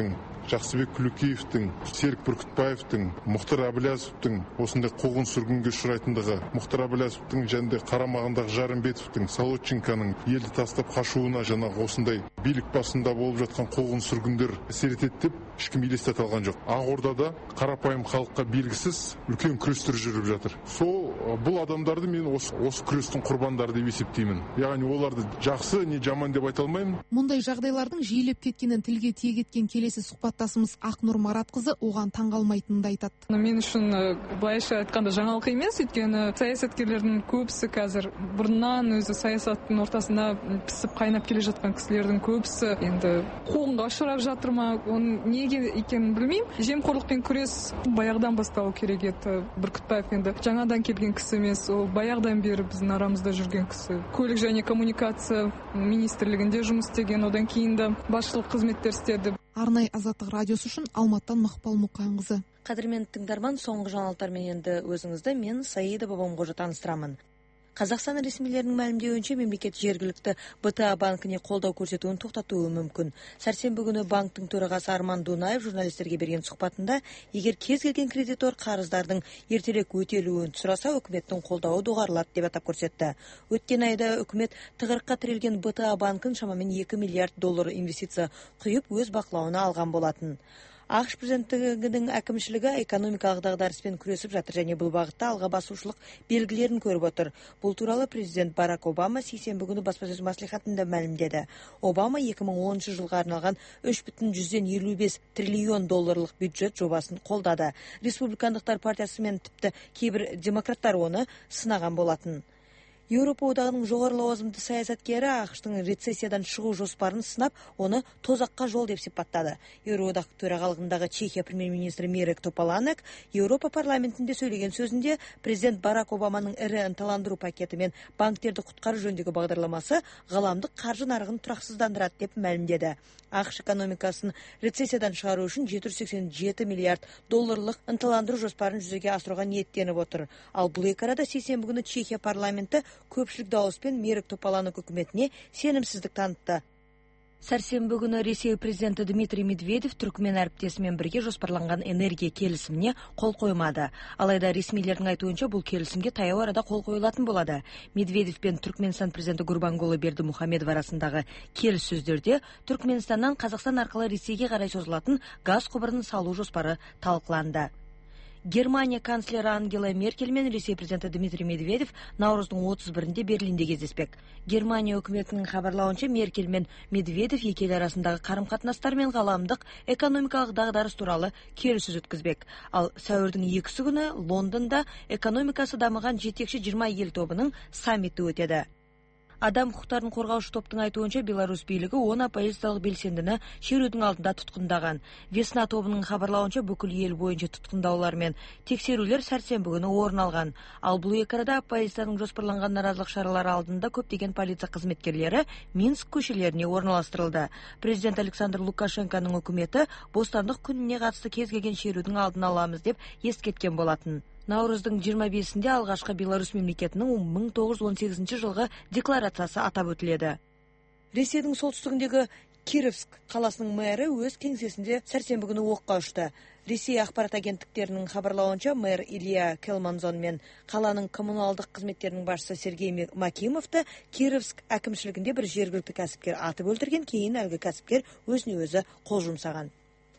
Жақсыбек Күлікеевтің, Серік Бүркітбаевтың, Мұхтар Әбіләзовтың осындай қуғын сүргінге ұшырайтындығы, Мұхтар Әбіләзовтің және қарамағындағы Жарымбетовтің, Солодченконың елді тастап қашуына жаңағы осындай билік басында болып жатқан қуғын сүргіндер әсер етеді деп ешкім елестете алған жоқ. Ақордада қарапайым халыққа белгісіз үлкен күрестер жүріп жатыр. Сол бұл адамдарды мен осы, осы күрестің құрбандары деп есептеймін. Яғни оларды жақсы не жаман деп айта алмаймын. Мұндай жағдайлардың жиілеп кеткенін тілге тиек еткен келесі сұхбаттасымыз Ақнұр Маратқызы оған таңғалмайтынын айтады. Мен үшін былайша айтқанда жаңалық емес, өйткені саясаткерлердің көбісі қазір бұрыннан өзі саясаттың ортасына пісіп қайнап келе жатқан кісілердің көбісі енді қуғынға ұшырап жатыр ма, оның неге екенін білмеймін. Жемқорлықпен күрес баяғыдан басталу керек еді. Бүркітбаев енді жаңадан келген кісі емес, ол баяғыдан бері біздің арамызда жүрген кісі. Көлік және коммуникация министрлігінде жұмыс істеген, одан кейін де басшылық қызметтер істеді. Арнайы Азаттық радиосы үшін Алматтан Мақпал Мұқанқызы. Қадірменді тыңдарман, соңғы жаңалықтармен енді өзіңізді мен Саида Бабамқожа таныстырамын. Қазақстан ресмилерінің мәлімдеуінше мемлекет жергілікті бэ тэ а банкіне қолдау көрсетуін тоқтатуы мүмкін. Сәрсенбі күні банктың төрағасы Арман Дунаев журналистерге берген сұхбатында, егер кез келген кредитор қарыздардың ертелек өтелуін сұраса, үкіметтің қолдауы доғарылады деп атап көрсетті. Өткен айда үкімет тығырыққа тірелген бэ тэ а банкін шамамен екі миллиард доллар инвестиция құйып өз бақылауына алған болатын. ақш президенттігінің әкімшілігі экономикалық дағдарыспен күресіп жатыр және бұл бағытта алға басушылық белгілерін көріп отыр. Бұл туралы президент Барак Обама сейсенбі күні баспасөз мәслихатында мәлімдеді. Обама екі мың оныншы жылға арналған үш бүтін жүзден елу бес триллион долларлық бюджет жобасын қолдады. Республикандықтар партиясы мен тіпті кейбір демократтар оны сынаған болатын. Еуропа одағының жоғары лауазымды саясаткері ақштың рецессиядан шығу жоспарын сынап, оны тозаққа жол деп сипаттады. Еуроодақ төрағалығындағы Чехия премьер-министрі Мирек Топаланек Еуропа парламентінде сөйлеген сөзінде президент Барак Обаманың ірі ынталандыру пакеті мен банктерді құтқару жөніндегі бағдарламасы ғаламдық қаржы нарығын тұрақсыздандырады деп мәлімдеді. ақш экономикасын рецессиядан шығару үшін жеті жүз сексен жеті миллиард долларлық ынталандыру жоспарын жүзеге асыруға ниеттеніп отыр. Ал бұл екі арада сейсенбі күні Чехия парламенті көпшілік дауыспен Мерек Топаланек үкіметіне сенімсіздік танытты. Сәрсенбі күні Ресей президенті Дмитрий Медведев түркмен әріптесімен бірге жоспарланған энергия келісіміне қол қоймады. Алайда ресмилердің айтуынша бұл келісімге таяу арада қол қойылатын болады. Медведев пен Түркменстан президенті Гурбангулы Бердімұхамедов арасындағы келіссөздерде Түркменстаннан Қазақстан арқылы Ресейге қарай созылатын газ құбырын салу жоспары талқыланды. Германия канцлері Ангела Меркель мен Ресей президенті Дмитрий Медведев наурыздың отыз бірінде Берлинде кездеспек. Германия үкіметінің хабарлауынша Меркель мен Медведев екі ел арасындағы қарым-қатынастар мен ғаламдық экономикалық дағдарыс туралы келіссөз өткізбек. Ал сәуірдің екісі күні Лондонда экономикасы дамыған жетекші жиырма ел тобының саммиті өтеді. Адам құқықтарын қорғаушы топтың айтуынша Беларусь билігі он оппозициялық белсендіні шерудің алдында тұтқындаған. Весна тобының хабарлауынша бүкіл ел бойынша тұтқындаулар мен тексерулер сәрсенбі күні орын алған. Ал бұл екі арада оппозицияның жоспарланған наразылық шаралары алдында көптеген полиция қызметкерлері Минск көшелеріне орналастырылды. Президент Александр Лукашенконың үкіметі бостандық күніне қатысты кез келген шерудің алдын аламыз деп ескерткен болатын. Наурыздың жиырма бесінде алғашқы Беларусь мемлекетінің мың тоғыз жүз он сегізінші жылғы декларациясы атап өтіледі. Ресейдің солтүстігіндегі Кировск қаласының мэрі өз кеңсесінде сәрсенбі күні оққа ұшты. Ресей ақпарат агенттіктерінің хабарлауынша мэр Илья Келманзон мен қаланың коммуналдық қызметтерінің басшысы Сергей Макимовты Кировск әкімшілігінде бір жергілікті кәсіпкер атып өлтірген, кейін әлгі кәсіпкер өзіне өзі қол жұмсаған.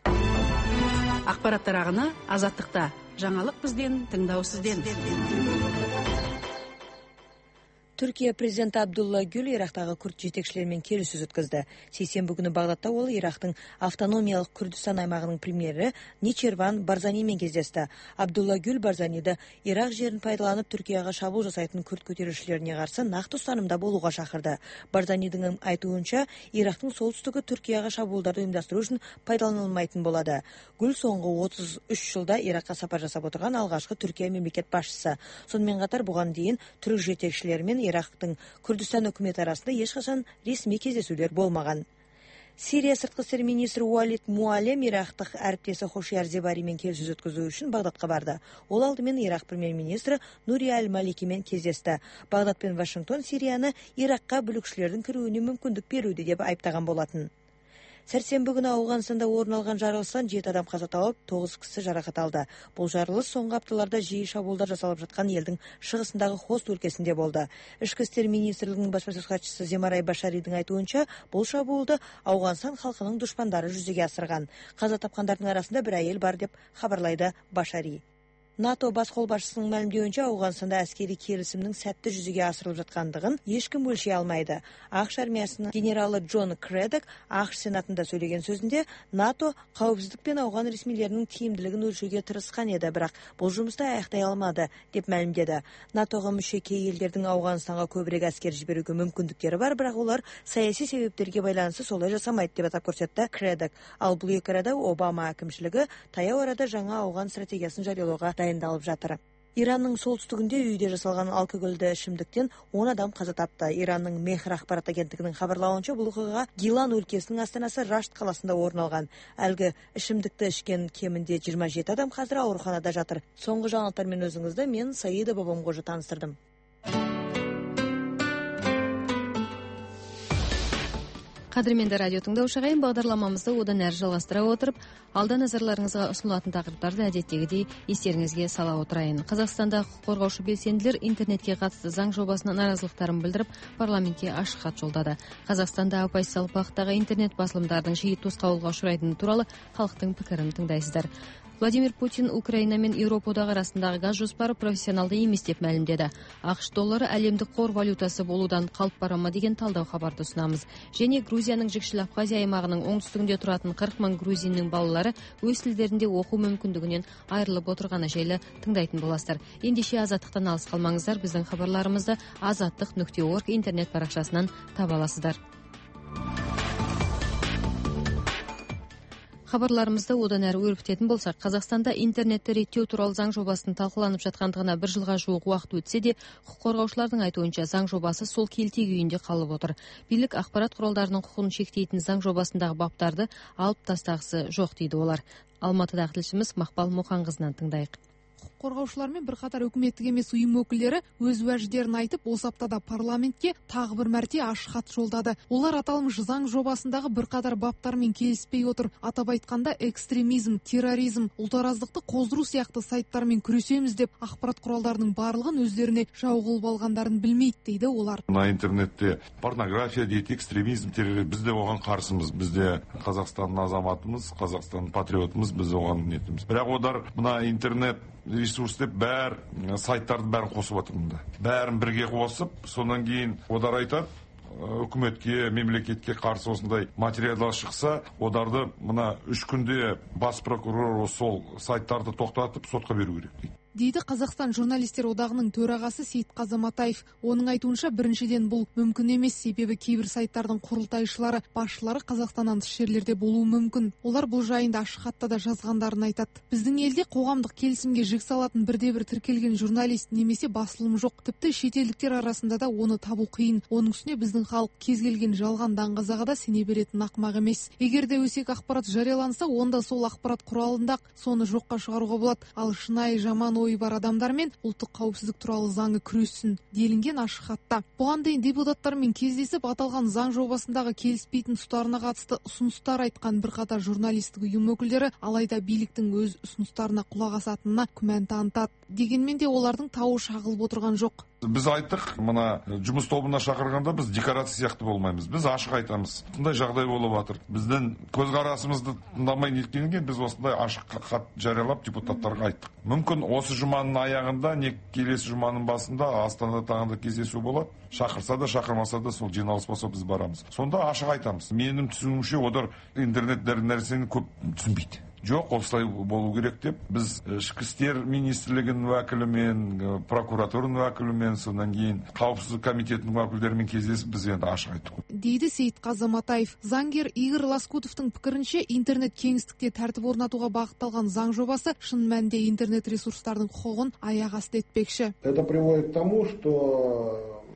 Ақпараттар ағыны Азаттықта. Жаңалық бізден, тыңдау сізден. Түркия президенті Абдулла Гүл Ирактағы күрд жетекшілерімен келіссөз өткізді. Сейсенбі күні Бағдадта ол Ирактың автономиялық Күрдістан аймағының премьері Ничерван Барзанимен кездесті. Абдулла Гүл Барзаниді Ирақ жерін пайдаланып Түркияға шабуыл жасайтын күрд көтерушілеріне қарсы нақты ұстанымда болуға шақырды. Барзанидің айтуынша, Ирактың солтүстігі Түркияға шабуылдарды ұйымдастыру үшін пайдаланылмайтын болады. Гүл соңғы отыз үш жылда Иракқа сапар жасап отырған алғашқы Түркия мемлекет басшысы. Сонымен қатар бұған дейін түрік жетекшілерімен Ирактың Күрдістан үкіметі арасында ешқашан ресми кездесулер болмаған. Сирия сыртқы істер министрі Уалид Муалем Ирактық әріптесі Хошияр Зебаримен келіссөз өткізу үшін Бағдадқа барды. Ол алдымен Ирак премьер-министрі Нури Аль-Маликимен кездесті. Бағдад пен Вашингтон Сирияны Иракқа бүлікшілердің кіруіне мүмкіндік беруде деп айыптаған болатын. Сәрсенбі күні Ауғанстанда орын алған жарылыстан жеті адам қаза тауып, тоғыз кісі жарақат алды. Бұл жарылыс соңғы апталарда жиі шабуылдар жасалып жатқан елдің шығысындағы Хост өлкесінде болды. Ішкі істер министрлігінің баспасөз хатшысы Земарай Башаридің айтуынша, бұл шабуылды Ауғанстан халқының дұшпандары жүзеге асырған. Қаза тапқандардың арасында бір әйел бар деп хабарлайды Башари. НАТО бас қолбасшысының мәлімдеуінше, Ауғанстанда әскери келісімнің сәтті жүзеге асырылып жатқандығын ешкім өлшей алмайды. ақш армиясының генералы Джон Кредок ақш сенатында сөйлеген сөзінде, НАТО қауіпсіздік пен ауған ресмилерінің тиімділігін өлшеуге тырысқан еді, бірақ бұл жұмысты аяқтай алмады деп мәлімдеді. НАТОға мүше кей елдердің Ауғанстанға көбірек әскер жіберуге мүмкіндіктері бар, бірақ олар саяси себептерге байланысты солай жасамайды деп атап көрсетті Кредок. Ал бұл екі арада Обама әкімшілігі таяу арада жаңа ауған стратегиясын жариялауға дайындалып жатыр. Иранның солтүстігінде үйде жасалған алкогольді ішімдіктен он адам қаза тапты. Иранның Мехр ақпарат агенттігінің хабарлауынша, бұл оқиға Гилан өлкесінің астанасы Рашт қаласында орын алған. Әлгі ішімдікті ішкен кемінде жиырма жеті адам қазір ауруханада жатыр. Соңғы жаңалықтармен өзіңізді мен Саида Бабамқожа таныстырдым. Қадірменді радио тыңдаушылар, бағдарламамызды одан әрі жалғастыра отырып, алда назарларыңызға ұсынылатын тақырыптарды әдеттегідей естеріңізге сала отырайын. Қазақстанда құқық қорғаушы белсенділер интернетке қатысты заң жобасына наразылықтарын білдіріп, парламентке ашық хат жолдады. Қазақстанда оппозициялық бағыттағы интернет басылымдардың жиі тосқауылға ұшырайтыны туралы халықтың пікірін тыңдайсыздар. Владимир Путин Украина мен Еуропа одағы арасындағы газ жоспары профессионалды емес деп мәлімдеді. ақш доллары әлемдік қор валютасы болудан қалып бара ма деген талдау хабарды ұсынамыз. Және Грузияның Жікшіл Абхазия аймағының оңтүстігінде тұратын қырық мың грузиннің балалары өз тілдерінде оқу мүмкіндігінен айырылып отырғаны жайлы тыңдайтын боласыздар. Ендеше азаттықтан алыс қалмаңыздар, біздің хабарларымызды азаттық нүкте орг интернет парақшасынан таба аласыздар. Хабарларымызды одан әрі өрбітетін болсақ, Қазақстанда интернетті реттеу туралы заң жобасының талқыланып жатқандығына бір жылға жуық уақыт өтсе де, құқық қорғаушылардың айтуынша заң жобасы сол келтек күйінде қалып отыр. Билік ақпарат құралдарының құқығын шектейтін заң жобасындағы баптарды алып тастағысы жоқ дейді олар. Алматыдағы тілшіміз Мақпал Мұқанқызынан тыңдайық. Қорғаушылармен бірқатар үкіметтік емес ұйым өкілдері өз уәждерін айтып, осы аптада парламентке тағы бір мәрте ашық хат жолдады. Олар аталмыш заң жобасындағы бірқатар баптармен келіспей отыр. Атап айтқанда, экстремизм, терроризм, ұлтараздықты қоздыру сияқты сайттармен күресеміз деп, ақпарат құралдарының барлығын өздеріне жау қылып алғандарын білмейді дейді олар. На интернетте порнография дейді, экстремизм, терроризм, біз де оған қарсымыз. Біз де Қазақстанның азаматымыз, Қазақстанның патриотымыз, біз оған нетіміз. Бірақ олар мына интернет ресурс деп бәр сайттарды бәрін қосып отыр мұнда. Бәрін бірге қосып, сонан кейін одар айтады, үкіметке, мемлекетке қарсы осындай материалдар шықса, одарды мына үш күнде бас прокурор сол сайттарды тоқтатып сотқа беру керек дейді. Дейді Қазақстан журналистер одағының төрағасы Сейтқазы Матаев. Оның айтуынша, біріншіден бұл мүмкін емес, себебі кейбір сайттардың құрылтайшылары, басшылары Қазақстаннан тыс жерлерде болуы мүмкін. Олар бұл жайында ашық хатта да жазғандарын айтады. Біздің елде қоғамдық келісімге жік салатын бірде-бір тіркелген журналист немесе басылым жоқ. Тіпті шетелдіктер арасында да оны табу қиын. Оның үстіне біздің халық кез келген жалған даңғазаға да сене беретін ақымақ емес. Егер де өсек ақпарат жарияланса, онда сол ақпарат құралында соны жоққа шығаруға болады. Ал шынайы жаман ойы бар адамдармен ұлттық қауіпсіздік туралы заңы күрессін делінген ашық хатта. Бұған дейін депутаттармен кездесіп, аталған заң жобасындағы келіспейтін тұстарына қатысты ұсыныстар айтқан бірқатар журналистік ұйым өкілдері, алайда биліктің өз ұсыныстарына құлақ асатынына күмән танытады. Дегенмен де олардың тауы шағылып отырған жоқ. Біз айттық, мына жұмыс тобына шақырғанда біз декорация сияқты болмаймыз. Біз ашық айтамыз. Бұндай жағдай болып жатыр. Біздің көзқарасымызды тыңдамай неткенге біз осындай ашық хат жариялап депутаттарға айттық. Мүмкін осы жұманың аяғында, не келесі жұманың басында Астанада тағында кездесу болады. Шақырса да, шақырмаса да сол жиналыс болса біз барамыз. Сонда ашық айтамыз. Менің түсінуімше, олар интернет нәрсені көп түсінбейді. Жоқ, осылай болу керек деп, біз ішкі істер министрлігінің уәкілімен, прокуратураның уәкілімен, содан кейін қауіпсіздік комитетінің уәкілдерімен кездесіп, біз енді ашық айттық. Дейді Сейтқазы Матаев. Заңгер Игорь Лоскутовтың пікірінше, интернет кеңістікте тәртіп орнатуға бағытталған заң жобасы шын мәнінде интернет ресурстардың құқығын аяқ асты етпекші. Это приводит к тому, что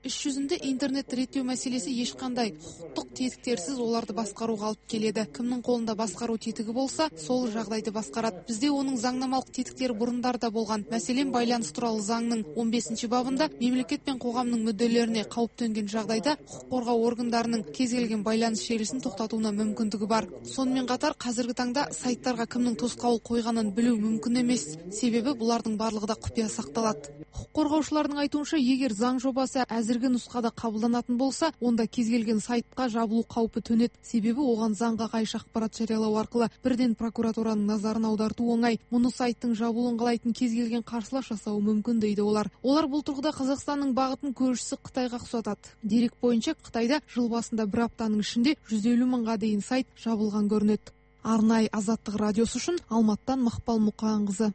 Іс жүзінде интернет реттеу мәселесі ешқандай құқықтық тетіктерсіз оларды басқаруға алып келеді. Кімнің қолында басқару тетігі болса, сол жағдайды басқарады. Бізде оның заңнамалық тетіктері бұрындарда болған. Мәселен, байланыс туралы заңның он бесінші бабында мемлекет пен қоғамның мүдделеріне қауіп төнген жағдайда құқық қорғау органдарының кез келген байланыс желісін тоқтатуына мүмкіндігі бар. Сонымен қатар, қазіргі таңда сайттарға кімнің тосқауыл қойғанын білу мүмкін емес. Себебі бұлардың барлығы да құпия сақталады. Құқық қорғаушылардың айтуынша, егер заң жобасы әзіргі нұсқада қабылданатын болса, онда кез келген сайтқа жабылу қаупі төнеді. Себебі оған заңға қайшы ақпарат жариялау арқылы бірден прокуратураның назарын аударту оңай. Мұны сайттың жабылуын қалайтын кез келген қарсылас жасауы мүмкін дейді олар. Олар бұл тұрғыда Қазақстанның бағытын көршісі Қытайға ұқсатады. Дерек бойынша Қытайда жыл басында бір аптаның ішінде жүз елу мыңға дейін сайт жабылған көрінеді. Арнайы Азаттық радиосы үшін Алматтан Мақпал Мұқанқызы.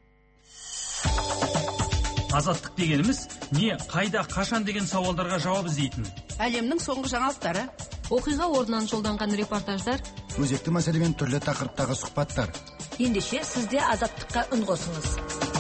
Азаттық дегеніміз не, қайда, қашан деген сауалдарға жауап іздейтін. Әлемнің соңғы жаңалықтары, оқиға орнынан жолданған репортаждар, өзекті мәселемен түрлі тақырыптағы сұхбаттар. Ендеше сізде Азаттыққа үн қосыңыз.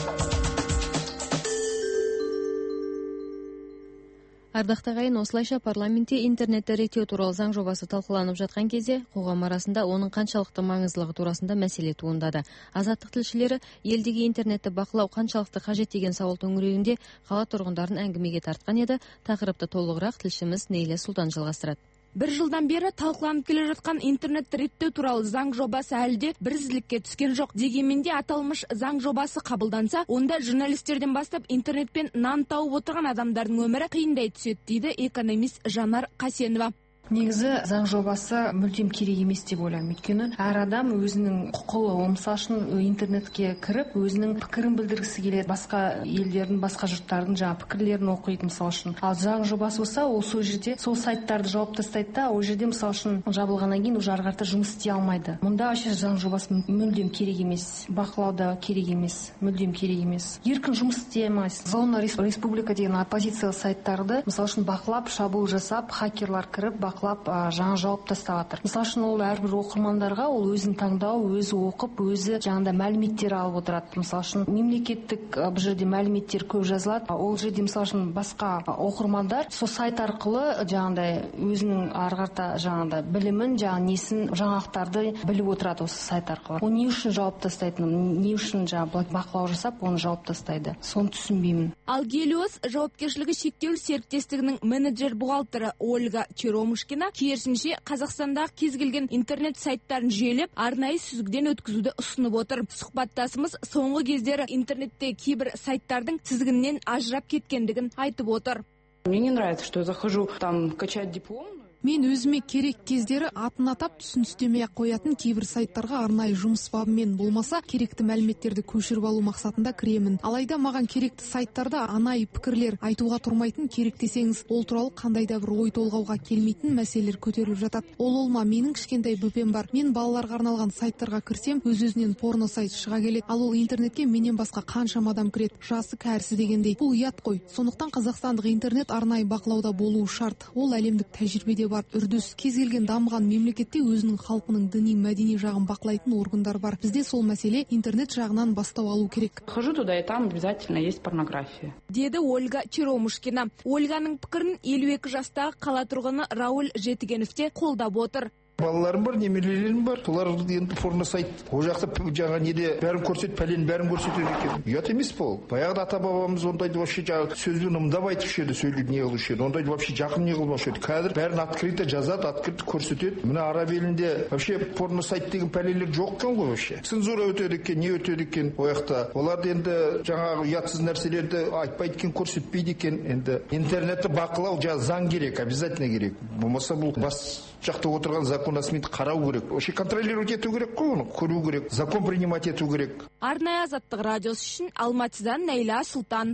Ардақты ағайын, осылайша парламентте интернетті реттеу туралы заң жобасы талқыланып жатқан кезде қоғам арасында оның қаншалықты маңыздылығы турасында мәселе туындады. Азаттық тілшілері елдегі интернетті бақылау қаншалықты қажет деген сауал төңірегінде қала тұрғындарын әңгімеге тартқан еді. Тақырыпты толығырақ тілшіміз Нейле Сұлтан жалғастырады. Бір жылдан бері талқыланып келе жатқан интернет реттеу туралы заң жобасы әлде бірізділікке түскен жоқ. Дегенменде аталмыш заң жобасы қабылданса, онда журналистерден бастап интернетпен нан тауып отырған адамдардың өмірі қиындай түседі, дейді экономист Жанар Қасенова. Негізі заң жобасы мүлдем керек емес деп ойлаймын. Өйткені әр адам өзінің құқылы, мысалы үшін интернетке кіріп, өзінің пікірін білдіргісі келеді. Басқа елдердің, басқа жұрттардың жаңа пікірлерін оқиды, мысалы үшін. Ал заң жобасы болса, ол сол жерде сол сайттарды жауып тастайды да, ол жерде мысалы үшін жабылғаннан кейін уже ары қарата жұмыс істей алмайды. Мұнда вообще заң жобасы мүлдем керек емес. Бақылауда керек емес, мүлдем керек емес. Еркін жұмыс істей алмайсыз. Зона республика деген оппозициялық сайттарды, мысалы үшін бақылап, шабуыл жасап, хакерлар кіріп, бақылап жаңа жауып тастап. Мысалы үшін ол әрбір оқырмандарға ол өзін таңдау, өзі оқып, өзі жаңағыда мәліметтер алып отырады. Мысалы үшін мемлекеттік бұл жерде мәліметтер көп жазылады. Ол жерде мысалы үшін басқа оқырмандар сол сайт арқылы жаңағыдай өзінің ары қарата жаңағыда білімін, жаңа несін, жаңалықтарды біліп отырады осы сайт арқылы. Ол не үшін жауып тастайды? Не үшін жаңа бақылау жасап, оны жауып тастайды? Соны түсінбеймін. Ал Гелиос жауапкершілігі шектеулі серіктестігінің менеджер бухгалтері Ольга Черемушкина керісінше Қазақстандағы кез келген интернет сайттарын жүйелеп, арнайы сүзгіден өткізуді ұсынып отыр. Сұхбаттасымыз соңғы кездері интернетте кейбір сайттардың тізгінінен ажырап кеткендігін айтып отыр. Мне не нравится, что я захожу там качать диплом. Мен өзіме керек кездері атын атап түсіністемей қоятын кейбір сайттарға арнайы жұмыс бабымен болмаса керекті мәліметтерді көшіріп алу мақсатында кіремін. Алайда маған керекті сайттарда анайы пікірлер айтуға тұрмайтын, керек десеңіз, ол туралы қандай да бір ой толғауға келмейтін мәселелер көтеріліп жатады. Ол олма, менің кішкентай бөпем бар. Мен балаларға арналған сайттарға кірсем, өз-өзінен порно сайт шыға келеді. Ал ол интернетке менен басқа қаншама адам кіреді, жасы кәрісі дегендей. Бұл ұят қой. Сондықтан қазақстандық интернет арнайы бақылауда болуы шарт. Ол әлемдік тәжірибеде бар. Үрдіс, кез келген дамыған мемлекетте өзінің халқының діни мәдени жағын бақылайтын органдар бар. Бізде сол мәселе интернет жағынан бастау алу керек. Хожу туда, и там обязательно есть порнография. Деді Ольга Черемушкина. Ольганың пікірін елу екі жастағы қала тұрғыны Рауль Жетігенов те қолдап отыр. Балаларым бар, немерелерім бар. Солар енді порно сайт. Ол жақта жаңа неде бәрін көрсет, пәлен бәрін көрсетеді екен. Ұят емес пе ол? Баяғыда ата бабамыз ондайды вообще жаңа сөзбен ымдап айтып еді, сөйлеп не қылушы еді. Ондайды вообще жақын не қылмаушы еді. Қазір бәрін открыто жазады, открыто көрсетеді. Мына араб елінде вообще порно сайт деген пәлелер жоқ екен ғой вообще. Цензура өтеді екен, не өтеді екен ол жақта. Оларды енді жаңағы ұятсыз нәрселерді айтпайды екен, көрсетпейді екен. Енді интернетті бақылау жаңа заң керек, обязательно керек. Болмаса бұл бас жақта отырған законосмен қарау керек. Вообще контролировать ету керек қой оны, көру керек, закон принимать ету керек. Арнайы Азаттық радиосы үшін Алматыдан Нәйла Сұлтан.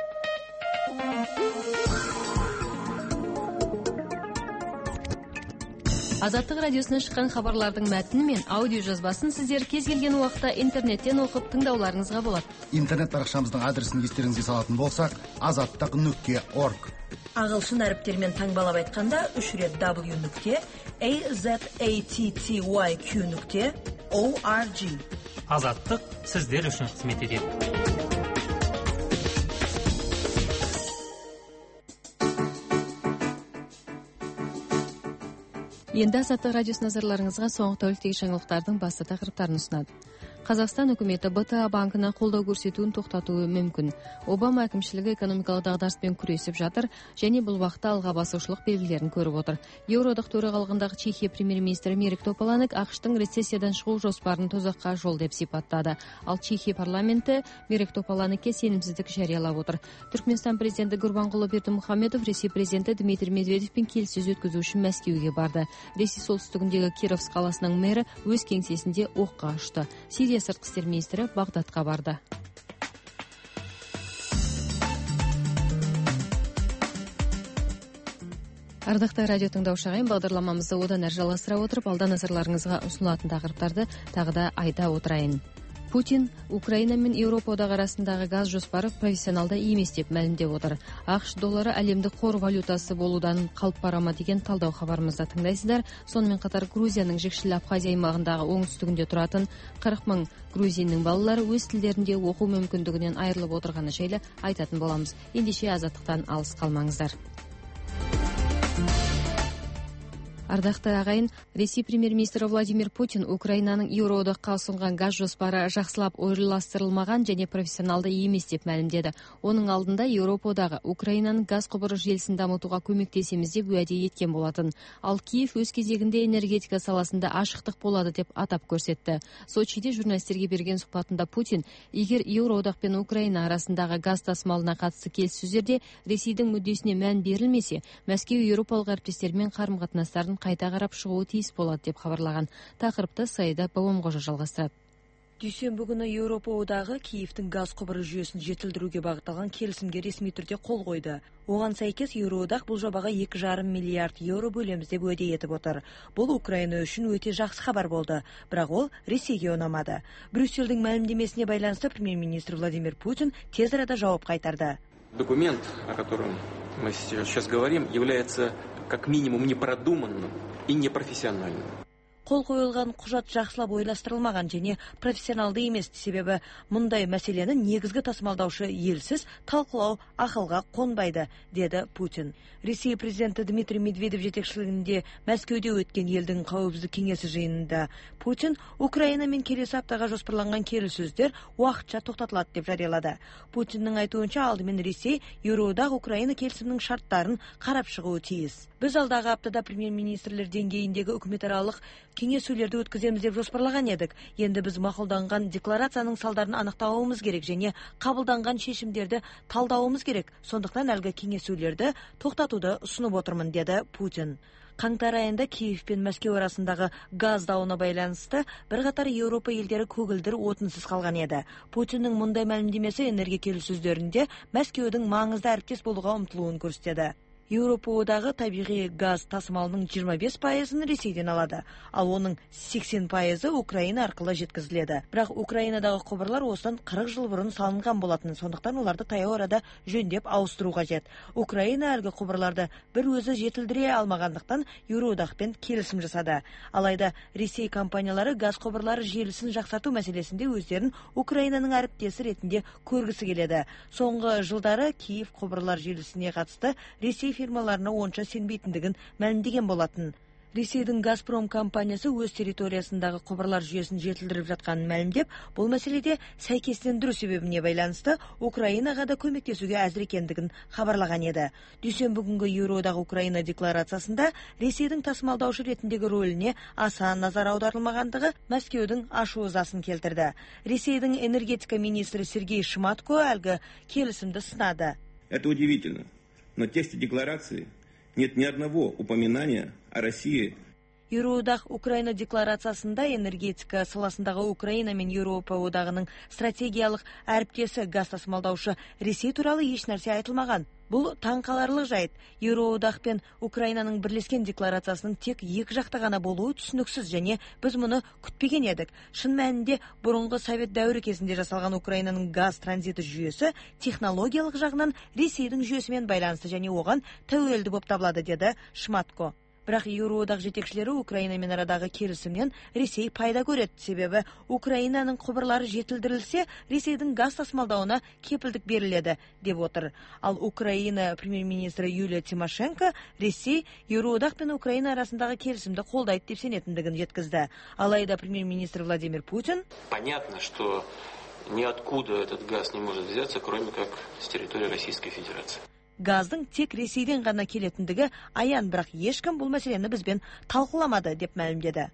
Азаттық радиосына шыққан хабарлардың мәтіні мен аудио жазбасын сіздер кез келген уақытта интернеттен оқып тыңдауларыңызға болады. Интернет парақшамыздың адресін естеріңізге салатын болсақ, азаттық нүкте орг. Ағылшын әріптермен таңбалап айтқанда үш рет w нүкте azatty нүкте org. Азаттық сіздер үшін қызмет етеді. Енді Азаттық радиосы назарларыңызға соңғы тәуліктегі жаңалықтардың басты тақырыптарын ұсынады. Қазақстан үкіметі Б Т А банкына қолдау көрсетуін тоқтатуы мүмкін. Обама әкімшілігі экономикалық дағдарыспен күресіп жатыр және бұл уақытта алға басушылық белгілерін көріп отыр. Еуроодақ төрағалығындағы Чехия премьер-министрі Мерек Топаланык ақш-тың рецессиядан шығу жоспарын тозаққа жол деп сипаттады. Ал Чехия парламенті Мерек Топаланыкке сенімсіздік жариялап отыр. Түркменстан президенті Гурбангулы Бердімұхамедов Ресей президенті Дмитрий Медведевпен келіссөз өткізу үшін Мәскеуге барды. Ресей солтүстігіндегі Кировск қаласының мэрі өз кеңсесінде оққа ұшты. Сирия сыртқы істер министрі Бағдадқа барды. Ардақты радио тыңдаушы ағайын, бағдарламамызды одан әрі жалғастыра отырып, алда назарларыңызға ұсынылатын тақырыптарды тағы да айта отырайын. Путин Украина мен Еуропа одағы арасындағы газ жоспары профессионалды емес деп мәлімдеп отыр. ақш доллары әлемдік қор валютасы болудан қалып барама деген талдау хабарымызда тыңдайсыздар. Сонымен қатар Грузияның Жекшіл Абхазия аймағындағы оңтүстігінде тұратын қырық мың грузиннің балалары өз тілдерінде оқу мүмкіндігінен айырылып отырғаны жайлы айтатын боламыз. Ендеше азаттықтан алыс қалмаңыздар. Ардақты ағайын, Ресей премьер-министрі Владимир Путин Украинаның Еуроодаққа ұсынған газ жоспары жақсылап ойластырылмаған және профессионалды емес деп мәлімдеді. Оның алдында Еуропа одағы Украинаның газ құбыры желісін дамытуға көмектесеміз деп уәде еткен болатын. Ал Киев өз кезегінде энергетика саласында ашықтық болады деп атап көрсетті. Сочиде журналистерге берген сұхбатында Путин, егер Еуроодақ пен Украина арасындағы газ тасымалына қатысты келіссөздерде Ресейдің мүддесіне мән берілмесе, Мәскеу еуропалық әріптестермен қарым-қатынастарын қайта қарап шығуы тиіс болады деп хабарлаған. Тақырыпты Саида Бауымғожа жалғастырады. Дүйсенбі күні Еуропа одағы Киевтің газ құбыры жүйесін жетілдіруге бағытталған келісімге ресми түрде қол қойды. Оған сәйкес Еуроодақ бұл жобаға екі жарым миллиард еуро бөлеміз деп уәде етіп отыр. Бұл Украина үшін өте жақсы хабар болды, бірақ ол Ресейге ұнамады. Брюссельдің мәлімдемесіне байланысты премьер-министр Владимир Путин тез арада жауап қайтарды. Документ, о котором мы сейчас говорим, является как минимум непродуманным и непрофессиональным. Қол қойылған құжат жақсылап ойластырылмаған және профессионалды емес, себебі мұндай мәселені негізгі тасымалдаушы елсіз талқылау ақылға қонбайды, деді Путин. Ресей президенті Дмитрий Медведев жетекшілігінде Мәскеуде өткен елдің қауіпсіздік кеңесі жиынында Путин Украинамен келесі аптаға жоспарланған келіссөздер уақытша тоқтатылады деп жариялады. Путиннің айтуынша алдымен Ресей Еуроодақ Украина келісімінің шарттарын қарап шығуы тиіс. Біз алдағы аптада премьер-министрлер деңгейіндегі үкіметаралық кеңесулерді өткіземіз деп жоспарлаған едік. Енді біз мақұлданған декларацияның салдарын анықтауымыз керек және қабылданған шешімдерді талдауымыз керек. Сондықтан әлгі кеңесулерді тоқтатуды ұсынып отырмын, деді Путин. Қаңтар айында Киев пен Мәскеу арасындағы газ дауына байланысты бірқатар Еуропа елдері көгілдір отынсыз қалған еді. Путиннің мұндай мәлімдемесі энергия келіссөздерінде Мәскеудің маңызды әріптес болуға ұмтылуын көрсетеді. Еуропа одағы табиғи газ тасымалының жиырма бес пайызын Ресейден алады, ал оның сексен пайызы Украина арқылы жеткізіледі. Бірақ Украинадағы құбырлар осыдан қырық жыл бұрын салынған болатын, сондықтан оларды таяу арада жөндеп ауыстыру қажет. Украина әлгі құбырларды бір өзі жетілдіре алмағандықтан Еуроодақпен келісім жасады. Алайда Ресей компаниялары газ құбырлары желісін жақсарту мәселесінде өздерін Украинаның әріптесі ретінде көргісі келеді. Соңғы жылдары Киев құбырлар желісіне қатысты Ресей фирмаларына онша сенбейтіндігін мәлімдеген болатын. Ресейдің Газпром компаниясы өз территориясындағы құбырлар жүйесін жетілдіріп жатқанын мәлімдеп, бұл мәселеде сәйкестендіру себебіне байланысты Украинаға да көмектесуге әзір екендігін хабарлаған еді. Дүйсенбі күнгі Еуроодақ Украина декларациясында Ресейдің тасымалдаушы ретіндегі рөліне аса назар аударылмағандығы Мәскеудің ашу-ызасын келтірді. Ресейдің энергетика министрі Сергей Шматко әлгі келісімді сынады. Это удивительно. Но в тексте декларации нет ни одного упоминания о России. Еуроодақ Украина декларациясында энергетика саласындағы Украина мен Еуропа одағының стратегиялық әріптесі газ тасымалдаушы Ресей туралы еш нәрсе айтылмаған. Бұл таңқаларлық жайт. Еуроодақ пен Украинаның бірлескен декларациясының тек екі жақты ғана болуы түсініксіз және біз мұны күтпеген едік. Шын мәнінде бұрынғы Совет дәуірі кезінде жасалған Украинаның газ транзиті жүйесі технологиялық жағынан Ресейдің жүйесімен байланысты және оған тәуелді болып табылады, деді Шматко. Бірақ Еуроодақ жетекшілері Украинамен арадағы келісімнен Ресей пайда көреді. Себебі Украинаның құбырлары жетілдірілсе, Ресейдің газ тасымалдауына кепілдік беріледі деп отыр. Ал Украина премьер-министрі Юлия Тимошенко Ресей Еуроодақ пен Украина арасындағы келісімді қолдайды деп сенетіндігін жеткізді. Алайда премьер-министр Владимир Путин: Понятно, что ниоткуда этот газ не может взяться, кроме как с территории Российской Федерации. Газдың тек Ресейден ғана келетіндігі аян, бірақ ешкім бұл мәселені бізбен талқыламады деп мәлімдеді.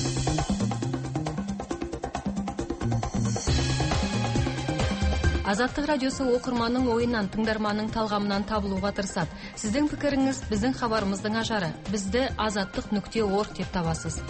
Азаттық радиосы оқырманның ойынан, тыңдарманның талғамынан табылуға тырысады. Сіздің пікіріңіз біздің хабарымыздың ажары. Бізді азаттық нүкте орг деп табасыз.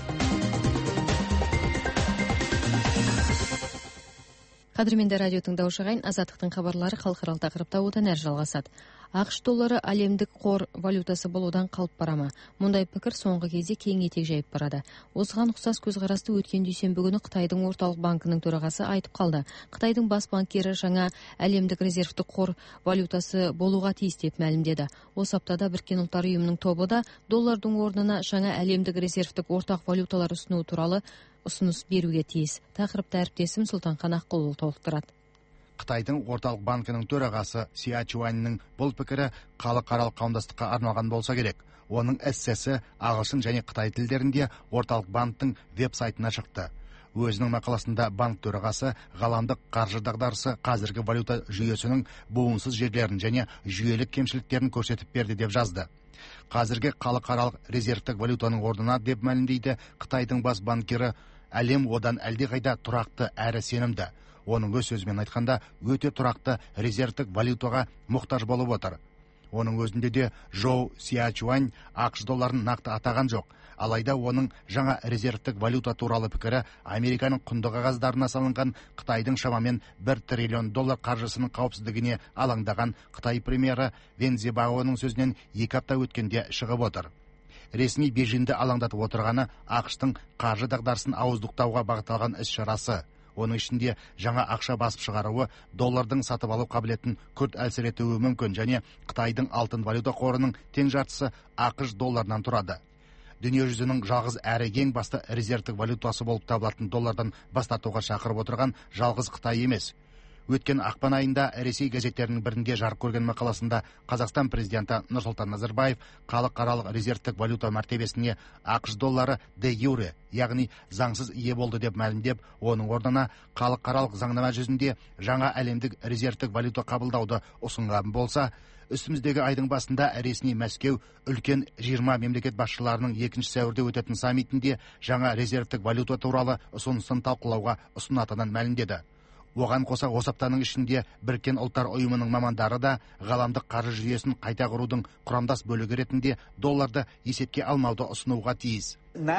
Қадірменді радио тыңдаушы ағайын, азаттықтың хабарлары халықаралық тақырыпта одан әрі жалғасады. ақш доллары әлемдік қор валютасы болудан қалып барама. Мұндай пікір соңғы кезде кең етек жайып барады. Осыған ұқсас көзқарасты өткен дүйсенбі күні Қытайдың орталық банкінің төрағасы айтып қалды. Қытайдың бас банкері жаңа әлемдік резервтік қор валютасы болуға тиіс деп мәлімдеді. Осы аптада Біріккен ұлттар ұйымының тобы да доллардың орнына жаңа әлемдік резервтік ортақ валюталар ұсыну туралы ұсыныс беруге тиіс. Тақырыпты әріптесім Сұлтанхан Аққұлұлы толықтырады. Қытайдың орталық банкінің төрағасы Сия Чуаньның бұл пікірі халықаралық қауымдастыққа арналған болса керек. Оның эссесі ағылшын және қытай тілдерінде орталық банктың веб-сайтына шықты. Өзінің мақаласында банк төрағасы ғаламдық қаржы дағдарысы қазіргі валюта жүйесінің буынсыз жерлерін және жүйелік кемшіліктерін көрсетіп берді деп жазды. Қазіргі халықаралық резервтік валютаның орнына деп мәлімдейді Қытайдың бас банкері, әлем одан әлдеқайда тұрақты әрі сенімді. Оның өз сөзімен айтқанда өте тұрақты резервтік валютаға мұқтаж болып отыр. Оның өзінде де Жоу Сиачуань ақш долларын нақты атаған жоқ. Алайда оның жаңа резервтік валюта туралы пікірі Американың құнды қағаздарына салынған Қытайдың шамамен бір триллион доллар қаржысының қауіпсіздігіне алаңдаған Қытай премьері Вен Цзяобаоның сөзінен екі апта өткенде шығып отыр. Ресми Бейжіңді алаңдатып отырғаны ақштың қаржы дағдарысын ауыздықтауға бағытталған іс-шарасы. Оның ішінде жаңа ақша басып шығаруы доллардың сатып алу қабілетін күрт әлсіретуі мүмкін және Қытайдың алтын валюта қорының тең жартысы ақш долларынан тұрады. Дүниежүзінің жалғыз әрі ең басты резервтік валютасы болып табылатын доллардан бас тартуға шақырып отырған жалғыз Қытай емес. Өткен ақпан айында Ресей газеттерінің бірінде жарық көрген мақаласында Қазақстан президенті Нұрсұлтан Назарбаев халықаралық резервтік валюта мәртебесіне ақш доллары де юре, яғни заңсыз ие болды деп мәлімдеп, оның орнына халықаралық заңнама жүзінде жаңа әлемдік резервтік валюта қабылдауды ұсынған болса, үстіміздегі айдың басында ресми Мәскеу үлкен жиырма мемлекет басшыларының екінші сәуірде өтетін саммитінде жаңа резервтік валюта туралы ұсынысын талқылауға ұсынатынын мәлімдеді. Оған қоса осы аптаның ішінде Біріккен ұлттар ұйымының мамандары да ғаламдық қаржы жүйесін қайта құрудың құрамдас бөлігі ретінде долларды есепке алмауды ұсынуға тиіс.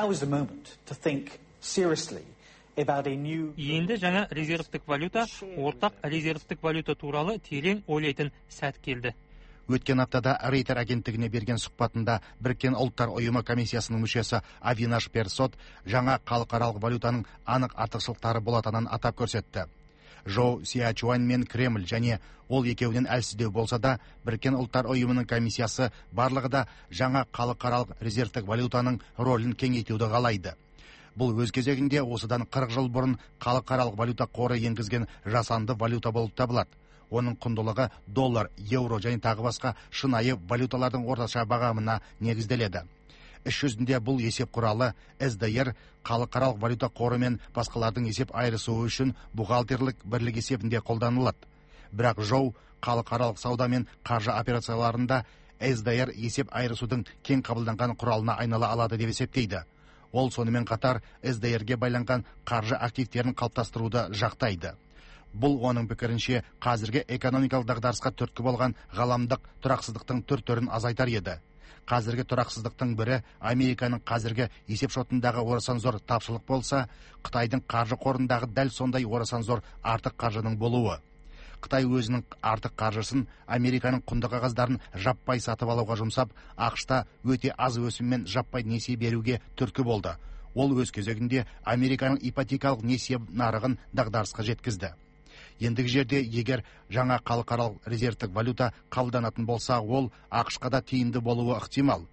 Енді жаңа резервтік валюта, ортақ резервтік валюта туралы терең ойлайтын сәт келді. Өткен аптада Рейтер агенттігіне берген сұхбатында Біріккен ұлттар ұйымы комиссиясының мүшесі Авинаш Персот жаңа халықаралық валютаның анық артықшылықтары болатынын атап көрсетті. Жоу Сиачуань мен Кремль және ол екеуінен әлсіздеу болса да, Біріккен ұлттар ұйымының комиссиясы барлығы да жаңа халықаралық резервтік валютаның рөлін кеңейтуді қалайды. Бұл өз кезегінде осыдан қырық жыл бұрын халықаралық валюта қоры енгізген жасанды валюта болып табылады. Оның құндылығы доллар, еуро және тағы басқа шынайы валюталардың орташа бағамына негізделеді. Іс жүзінде бұл есеп құралы эс дэ эр халықаралық валюта қоры мен басқалардың есеп айырысуы үшін бухгалтерлік бірлік есебінде қолданылады. Бірақ Жоу халықаралық сауда мен қаржы операцияларында эс дэ эр есеп айырысудың кең қабылданған құралына айнала алады деп есептейді. Ол сонымен қатар эс дэ эрге байланған қаржы активтерін қалыптастыруды жақтайды. Бұл оның пікірінше қазіргі экономикалық дағдарысқа түрткі болған ғаламдық тұрақсыздықтың түр түрін азайтар еді. Қазіргі тұрақсыздықтың бірі Американың қазіргі есеп шотындағы орасан зор тапшылық болса, Қытайдың қаржы қорындағы дәл сондай орасан зор артық қаржының болуы. Қытай өзінің артық қаржысын Американың құнды қағаздарын жаппай сатып алуға жұмсап, ақшта өте аз өсіммен жаппай несие беруге түрткі болды. Ол өз кезегінде Американың ипотекалық несие нарығын дағдарысқа жеткізді. Ендігі жерде егер жаңа халықаралық резервтік валюта қабылданатын болса, ол ақшқа да тиімді болуы ықтимал.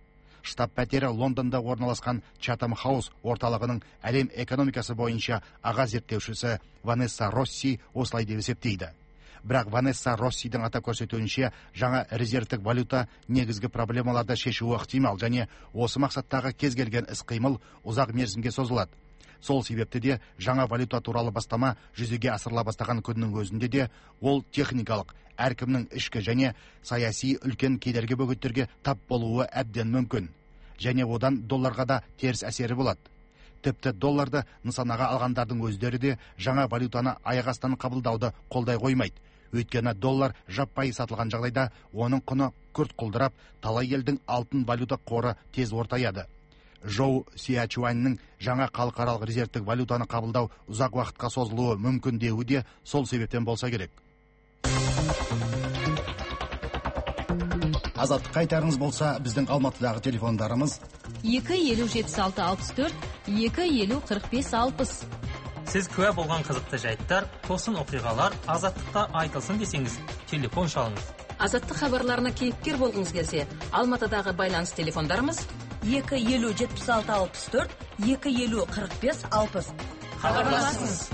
штаб пәтері Лондонда орналасқан Чатам Хаус орталығының әлем экономикасы бойынша аға зерттеушісі Ванесса Росси осылай деп есептейді. Бірақ Ванесса Россидің атап көрсетуінше, жаңа резервтік валюта негізгі проблемаларды шешуі ықтимал және осы мақсаттағы кез келген іс-қимыл ұзақ мерзімге созылады. Сол себепті де жаңа валюта туралы бастама жүзеге асырыла бастаған күннің өзінде де ол техникалық, әркімнің ішкі және саяси үлкен кедергі бөгеттерге тап болуы әбден мүмкін. Және одан долларға да теріс әсері болады. Тіпті долларды нысанаға алғандардың өздері де жаңа валютаны аяқ астынан қабылдауды қолдай қоймайды. Өйткені доллар жаппай сатылған жағдайда оның құны күрт құлдырап, талай елдің алтын валюта қоры тез ортаяды. Жоу Сиачуанның жаңа халықаралық резервтік валютаны қабылдау ұзақ уақытқа созылуы мүмкін деуі де сол себептен болса керек. Азаттық қайтарыңыз болса, біздің Алматыдағы телефондарымыз екі елу жетпіс алты алпыс төрт, екі елу қырық бес алпыс. Сіз куә болған қызықты жайттар, тосын оқиғалар азаттықта айтылсын десеңіз, телефон шалыңыз. Азаттық хабарларына кейіпкер болғыңыз келсе, Алматыдағы байланыс телефондарымыз екі елу жетпіс алты алпыс төрт, екі елу қырық бес алпыс. Хабарласыңыз.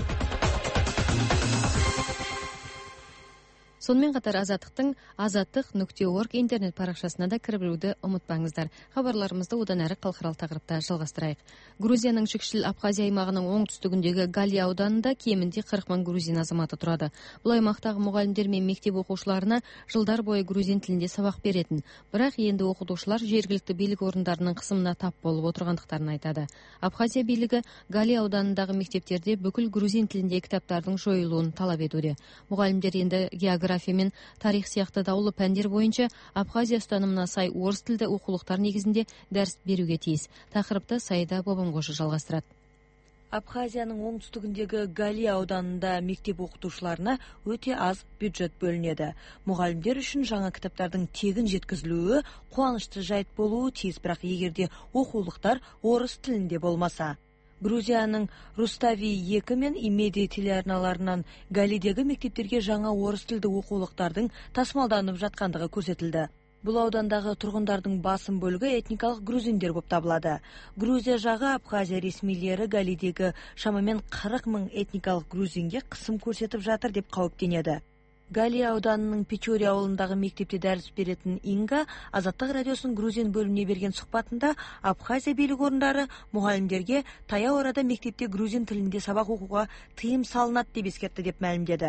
Сонымен қатар Азаттықтың азаттық нүкте орг интернет парақшасына да кіріп ұмытпаңыздар. Хабарларымызды одан әрі халықаралық тақырыпта жалғастырайық. Грузияның Шекшіл Абхазия аймағының оңтүстігіндегі Гали ауданында кемінде қырық мың грузин азаматы тұрады. Бұл аймақтағы мұғалімдер мен мектеп оқушыларына жылдар бойы грузин тілінде сабақ беретін. Бірақ енді оқытушылар жергілікті билік орындарының қысымына тап болып отырғандықтарын айтады. Абхазия билігі Гали ауданындағы мектептерде бүкіл грузин тілінде кітаптардың жойылуын талап етуде. Мұғалімдер енді география мен тарих сияқты даулы пәндер бойынша Абхазия ұстанымына сай орыс тілді оқулықтар негізінде дәріс беруге тиіс. Тақырыпты Саида Бабанқожа жалғастырады. Абхазияның оңтүстігіндегі Гали ауданында мектеп оқытушыларына өте аз бюджет бөлінеді. Мұғалімдер үшін жаңа кітаптардың тегін жеткізілуі қуанышты жайт болуы тиіс, бірақ егерде оқулықтар орыс тілінде болмаса. Грузияның Рустави екі мен Имеди телеарналарынан Галидегі мектептерге жаңа орыс тілді оқулықтардың тасымалданып жатқандығы көрсетілді. Бұл аудандағы тұрғындардың басым бөлігі этникалық грузиндер болып табылады. Грузия жағы Абхазия ресмилері Галидегі шамамен қырық мың этникалық грузинге қысым көрсетіп жатыр деп қауіптенеді. Гали ауданының Печори ауылындағы мектепте дәріс беретін Инга Азаттық радиосының грузин бөліміне берген сұхбатында Абхазия билік орындары мұғалімдерге таяу арада мектепте грузин тілінде сабақ оқуға тыйым салынады деп ескертті деп мәлімдеді.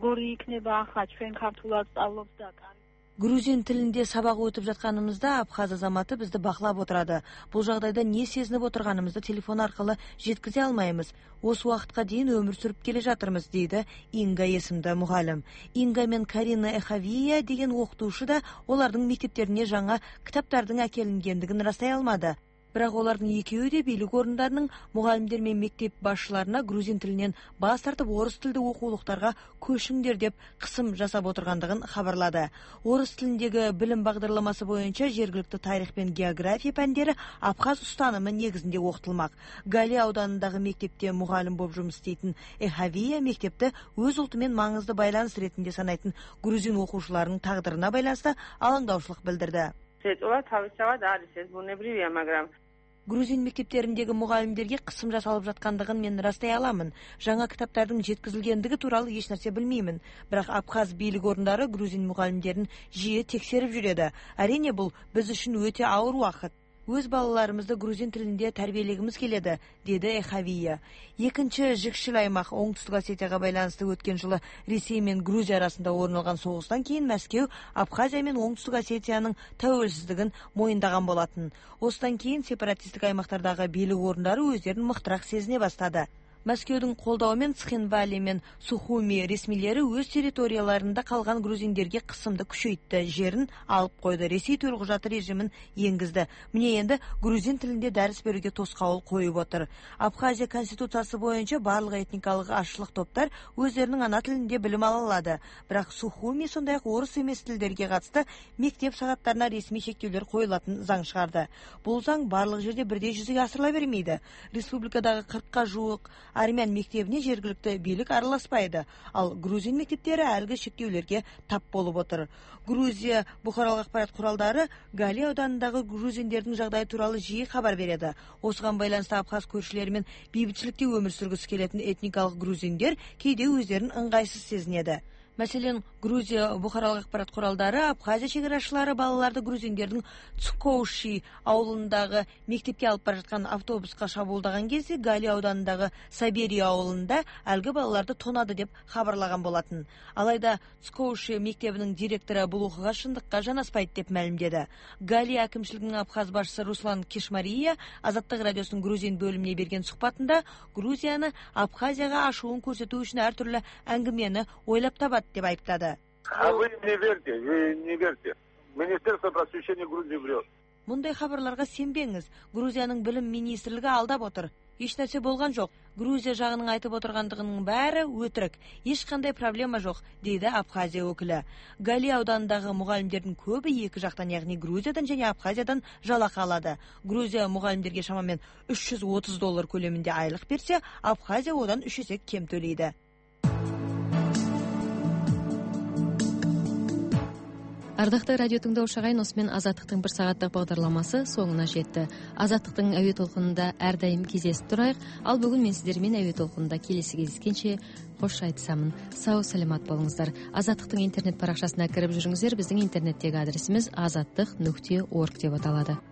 Грузин тілінде сабақ өтіп жатқанымызда Абхаз азаматы бізді бақылап отырады. Бұл жағдайда не сезініп отырғанымызды телефон арқылы жеткізе алмаймыз. Осы уақытқа дейін өмір сүріп келе жатырмыз, дейді Инга есімді мұғалім. Инга мен Карина Эхавия деген оқытушы да олардың мектептеріне жаңа кітаптардың әкелінгендігін растай алмады. Бірақ олардың екеуі де билік орындарының мұғалімдер мен мектеп басшыларына грузин тілінен бас тартып орыс тілді оқулықтарға көшіңдер деп қысым жасап отырғандығын хабарлады. Орыс тіліндегі білім бағдарламасы бойынша жергілікті тарих пен география пәндері Абхаз ұстанымы негізінде оқытылмақ. Гали ауданындағы мектепте мұғалім болып жұмыс істейтін Эхавия мектепті өз ұлтымен маңызды байланыс ретінде санайтын грузин оқушыларының тағдырына байланысты алаңдаушылық білдірді. Грузин мектептеріндегі мұғалімдерге қысым жасалып жатқандығын мен растай аламын. Жаңа кітаптардың жеткізілгендігі туралы еш нәрсе білмеймін. Бірақ Абхаз билік орындары грузин мұғалімдерін жиі тексеріп жүреді. Әрине бұл біз үшін өте ауыр уақыт. Өз балаларымызды грузин тілінде тәрбиелегіміз келеді, деді Эхавия. Екінші Жікшіл аймақ Оңтүстік Осетияға байланысты өткен жылы Ресей мен Грузия арасында орын алған соғыстан кейін Мәскеу Абхазия мен Оңтүстік Осетияның тәуелсіздігін мойындаған болатын. Осыдан кейін сепаратистік аймақтардағы билік орындары өздерін мықтырақ сезіне бастады. Мәскеудің қолдауымен Цхинвали мен Сухуми ресмилері өз территорияларында қалған грузиндерге қысымды күшейтті, жерін алып қойды, Ресей төлқұжаты режимін енгізді. Міне енді грузин тілінде дәріс беруге тосқауыл қойып отыр. Абхазия конституциясы бойынша барлық этникалық азшылық топтар өздерінің ана тілінде білім ала алады. Бірақ Сухуми сондай-ақ орыс емес тілдерге қатысты мектеп сағаттарына ресми шектеулер қойылатын заң шығарды. Бұл заң барлық жерде бірдей жүзеге асырыла бермейді. Республикадағы қырыққа жуық армян мектебине жергиликтүү бийлик араласпайды. Ал грузин мектептери алгы шектөөлөргө тап болуп отур. Грузия бухаралык акпарат куралдары Галия ауданындагы грузиндердин жагдайы тууралуу жиі кабар береді. Осыған байланысты Абхаз көршілері мен бейбітшілікте өмір сүргісі келетін этникалық грузиндер кейде өздерін ыңғайсыз сезінеді. Мәселен, Грузия бухаралык акпарат куралдары Абхазия чегарашылары балаларды грузиндердин Цкоуши ауылындагы мектепке алып бара жаткан автобуска шабуылдаган кезде Галия ауданындагы Саберия ауылында алгы балаларды тонады деп хабарлаган болатын. Алайда Цкоуши мектебинин директору бул окуга шындыкка жанаспайт деп маалимдеди. Галия акимчилигинин Абхаз башчысы Руслан Кишмария Азаттык радиосунун грузин бөлүмүнө берген сухбатында Грузияны Абхазияга ашуун көрсөтүү үчүн ар түрлүү аңгимени ойлоп табат деп айыптады. А вы не верьте, вы не верьте. Министерство просвещения Грузии врет. Мындай хабарларга сенбеңиз. Грузиянын билим министрлиги алдап отур. Эч нерсе болгон жок. Грузия жагынын айтып отургандыгынын баары өтірік. Эч кандай проблема жок, дейди Абхазия өкүлү. Галия ауданындагы мугалимдердин көбү эки жактан, ягни Грузиядан жана Абхазиядан жалак алады. Грузия мугалимдерге шамамен үч жүз отуз доллар көлөмүндө айлык берсе, Абхазия одан үч эсе кем төлөйдү. Ардактуу радио тыңдоочу агайын, осы менен Азаттыктын бир сааттык багдарламасы соңуна жетти. Азаттыктын әуе толкунунда ар дайым кездесип турайык. Ал бүгүн мен сиздер менен әуе толкунунда келеси кездескенче кош айтсамын. Сау саламат болуңуздар. Азаттыктын интернет баракчасына кирип жүрүңүздөр. Биздин интернеттеги адресimiz азаттык нүкте орг деп аталады.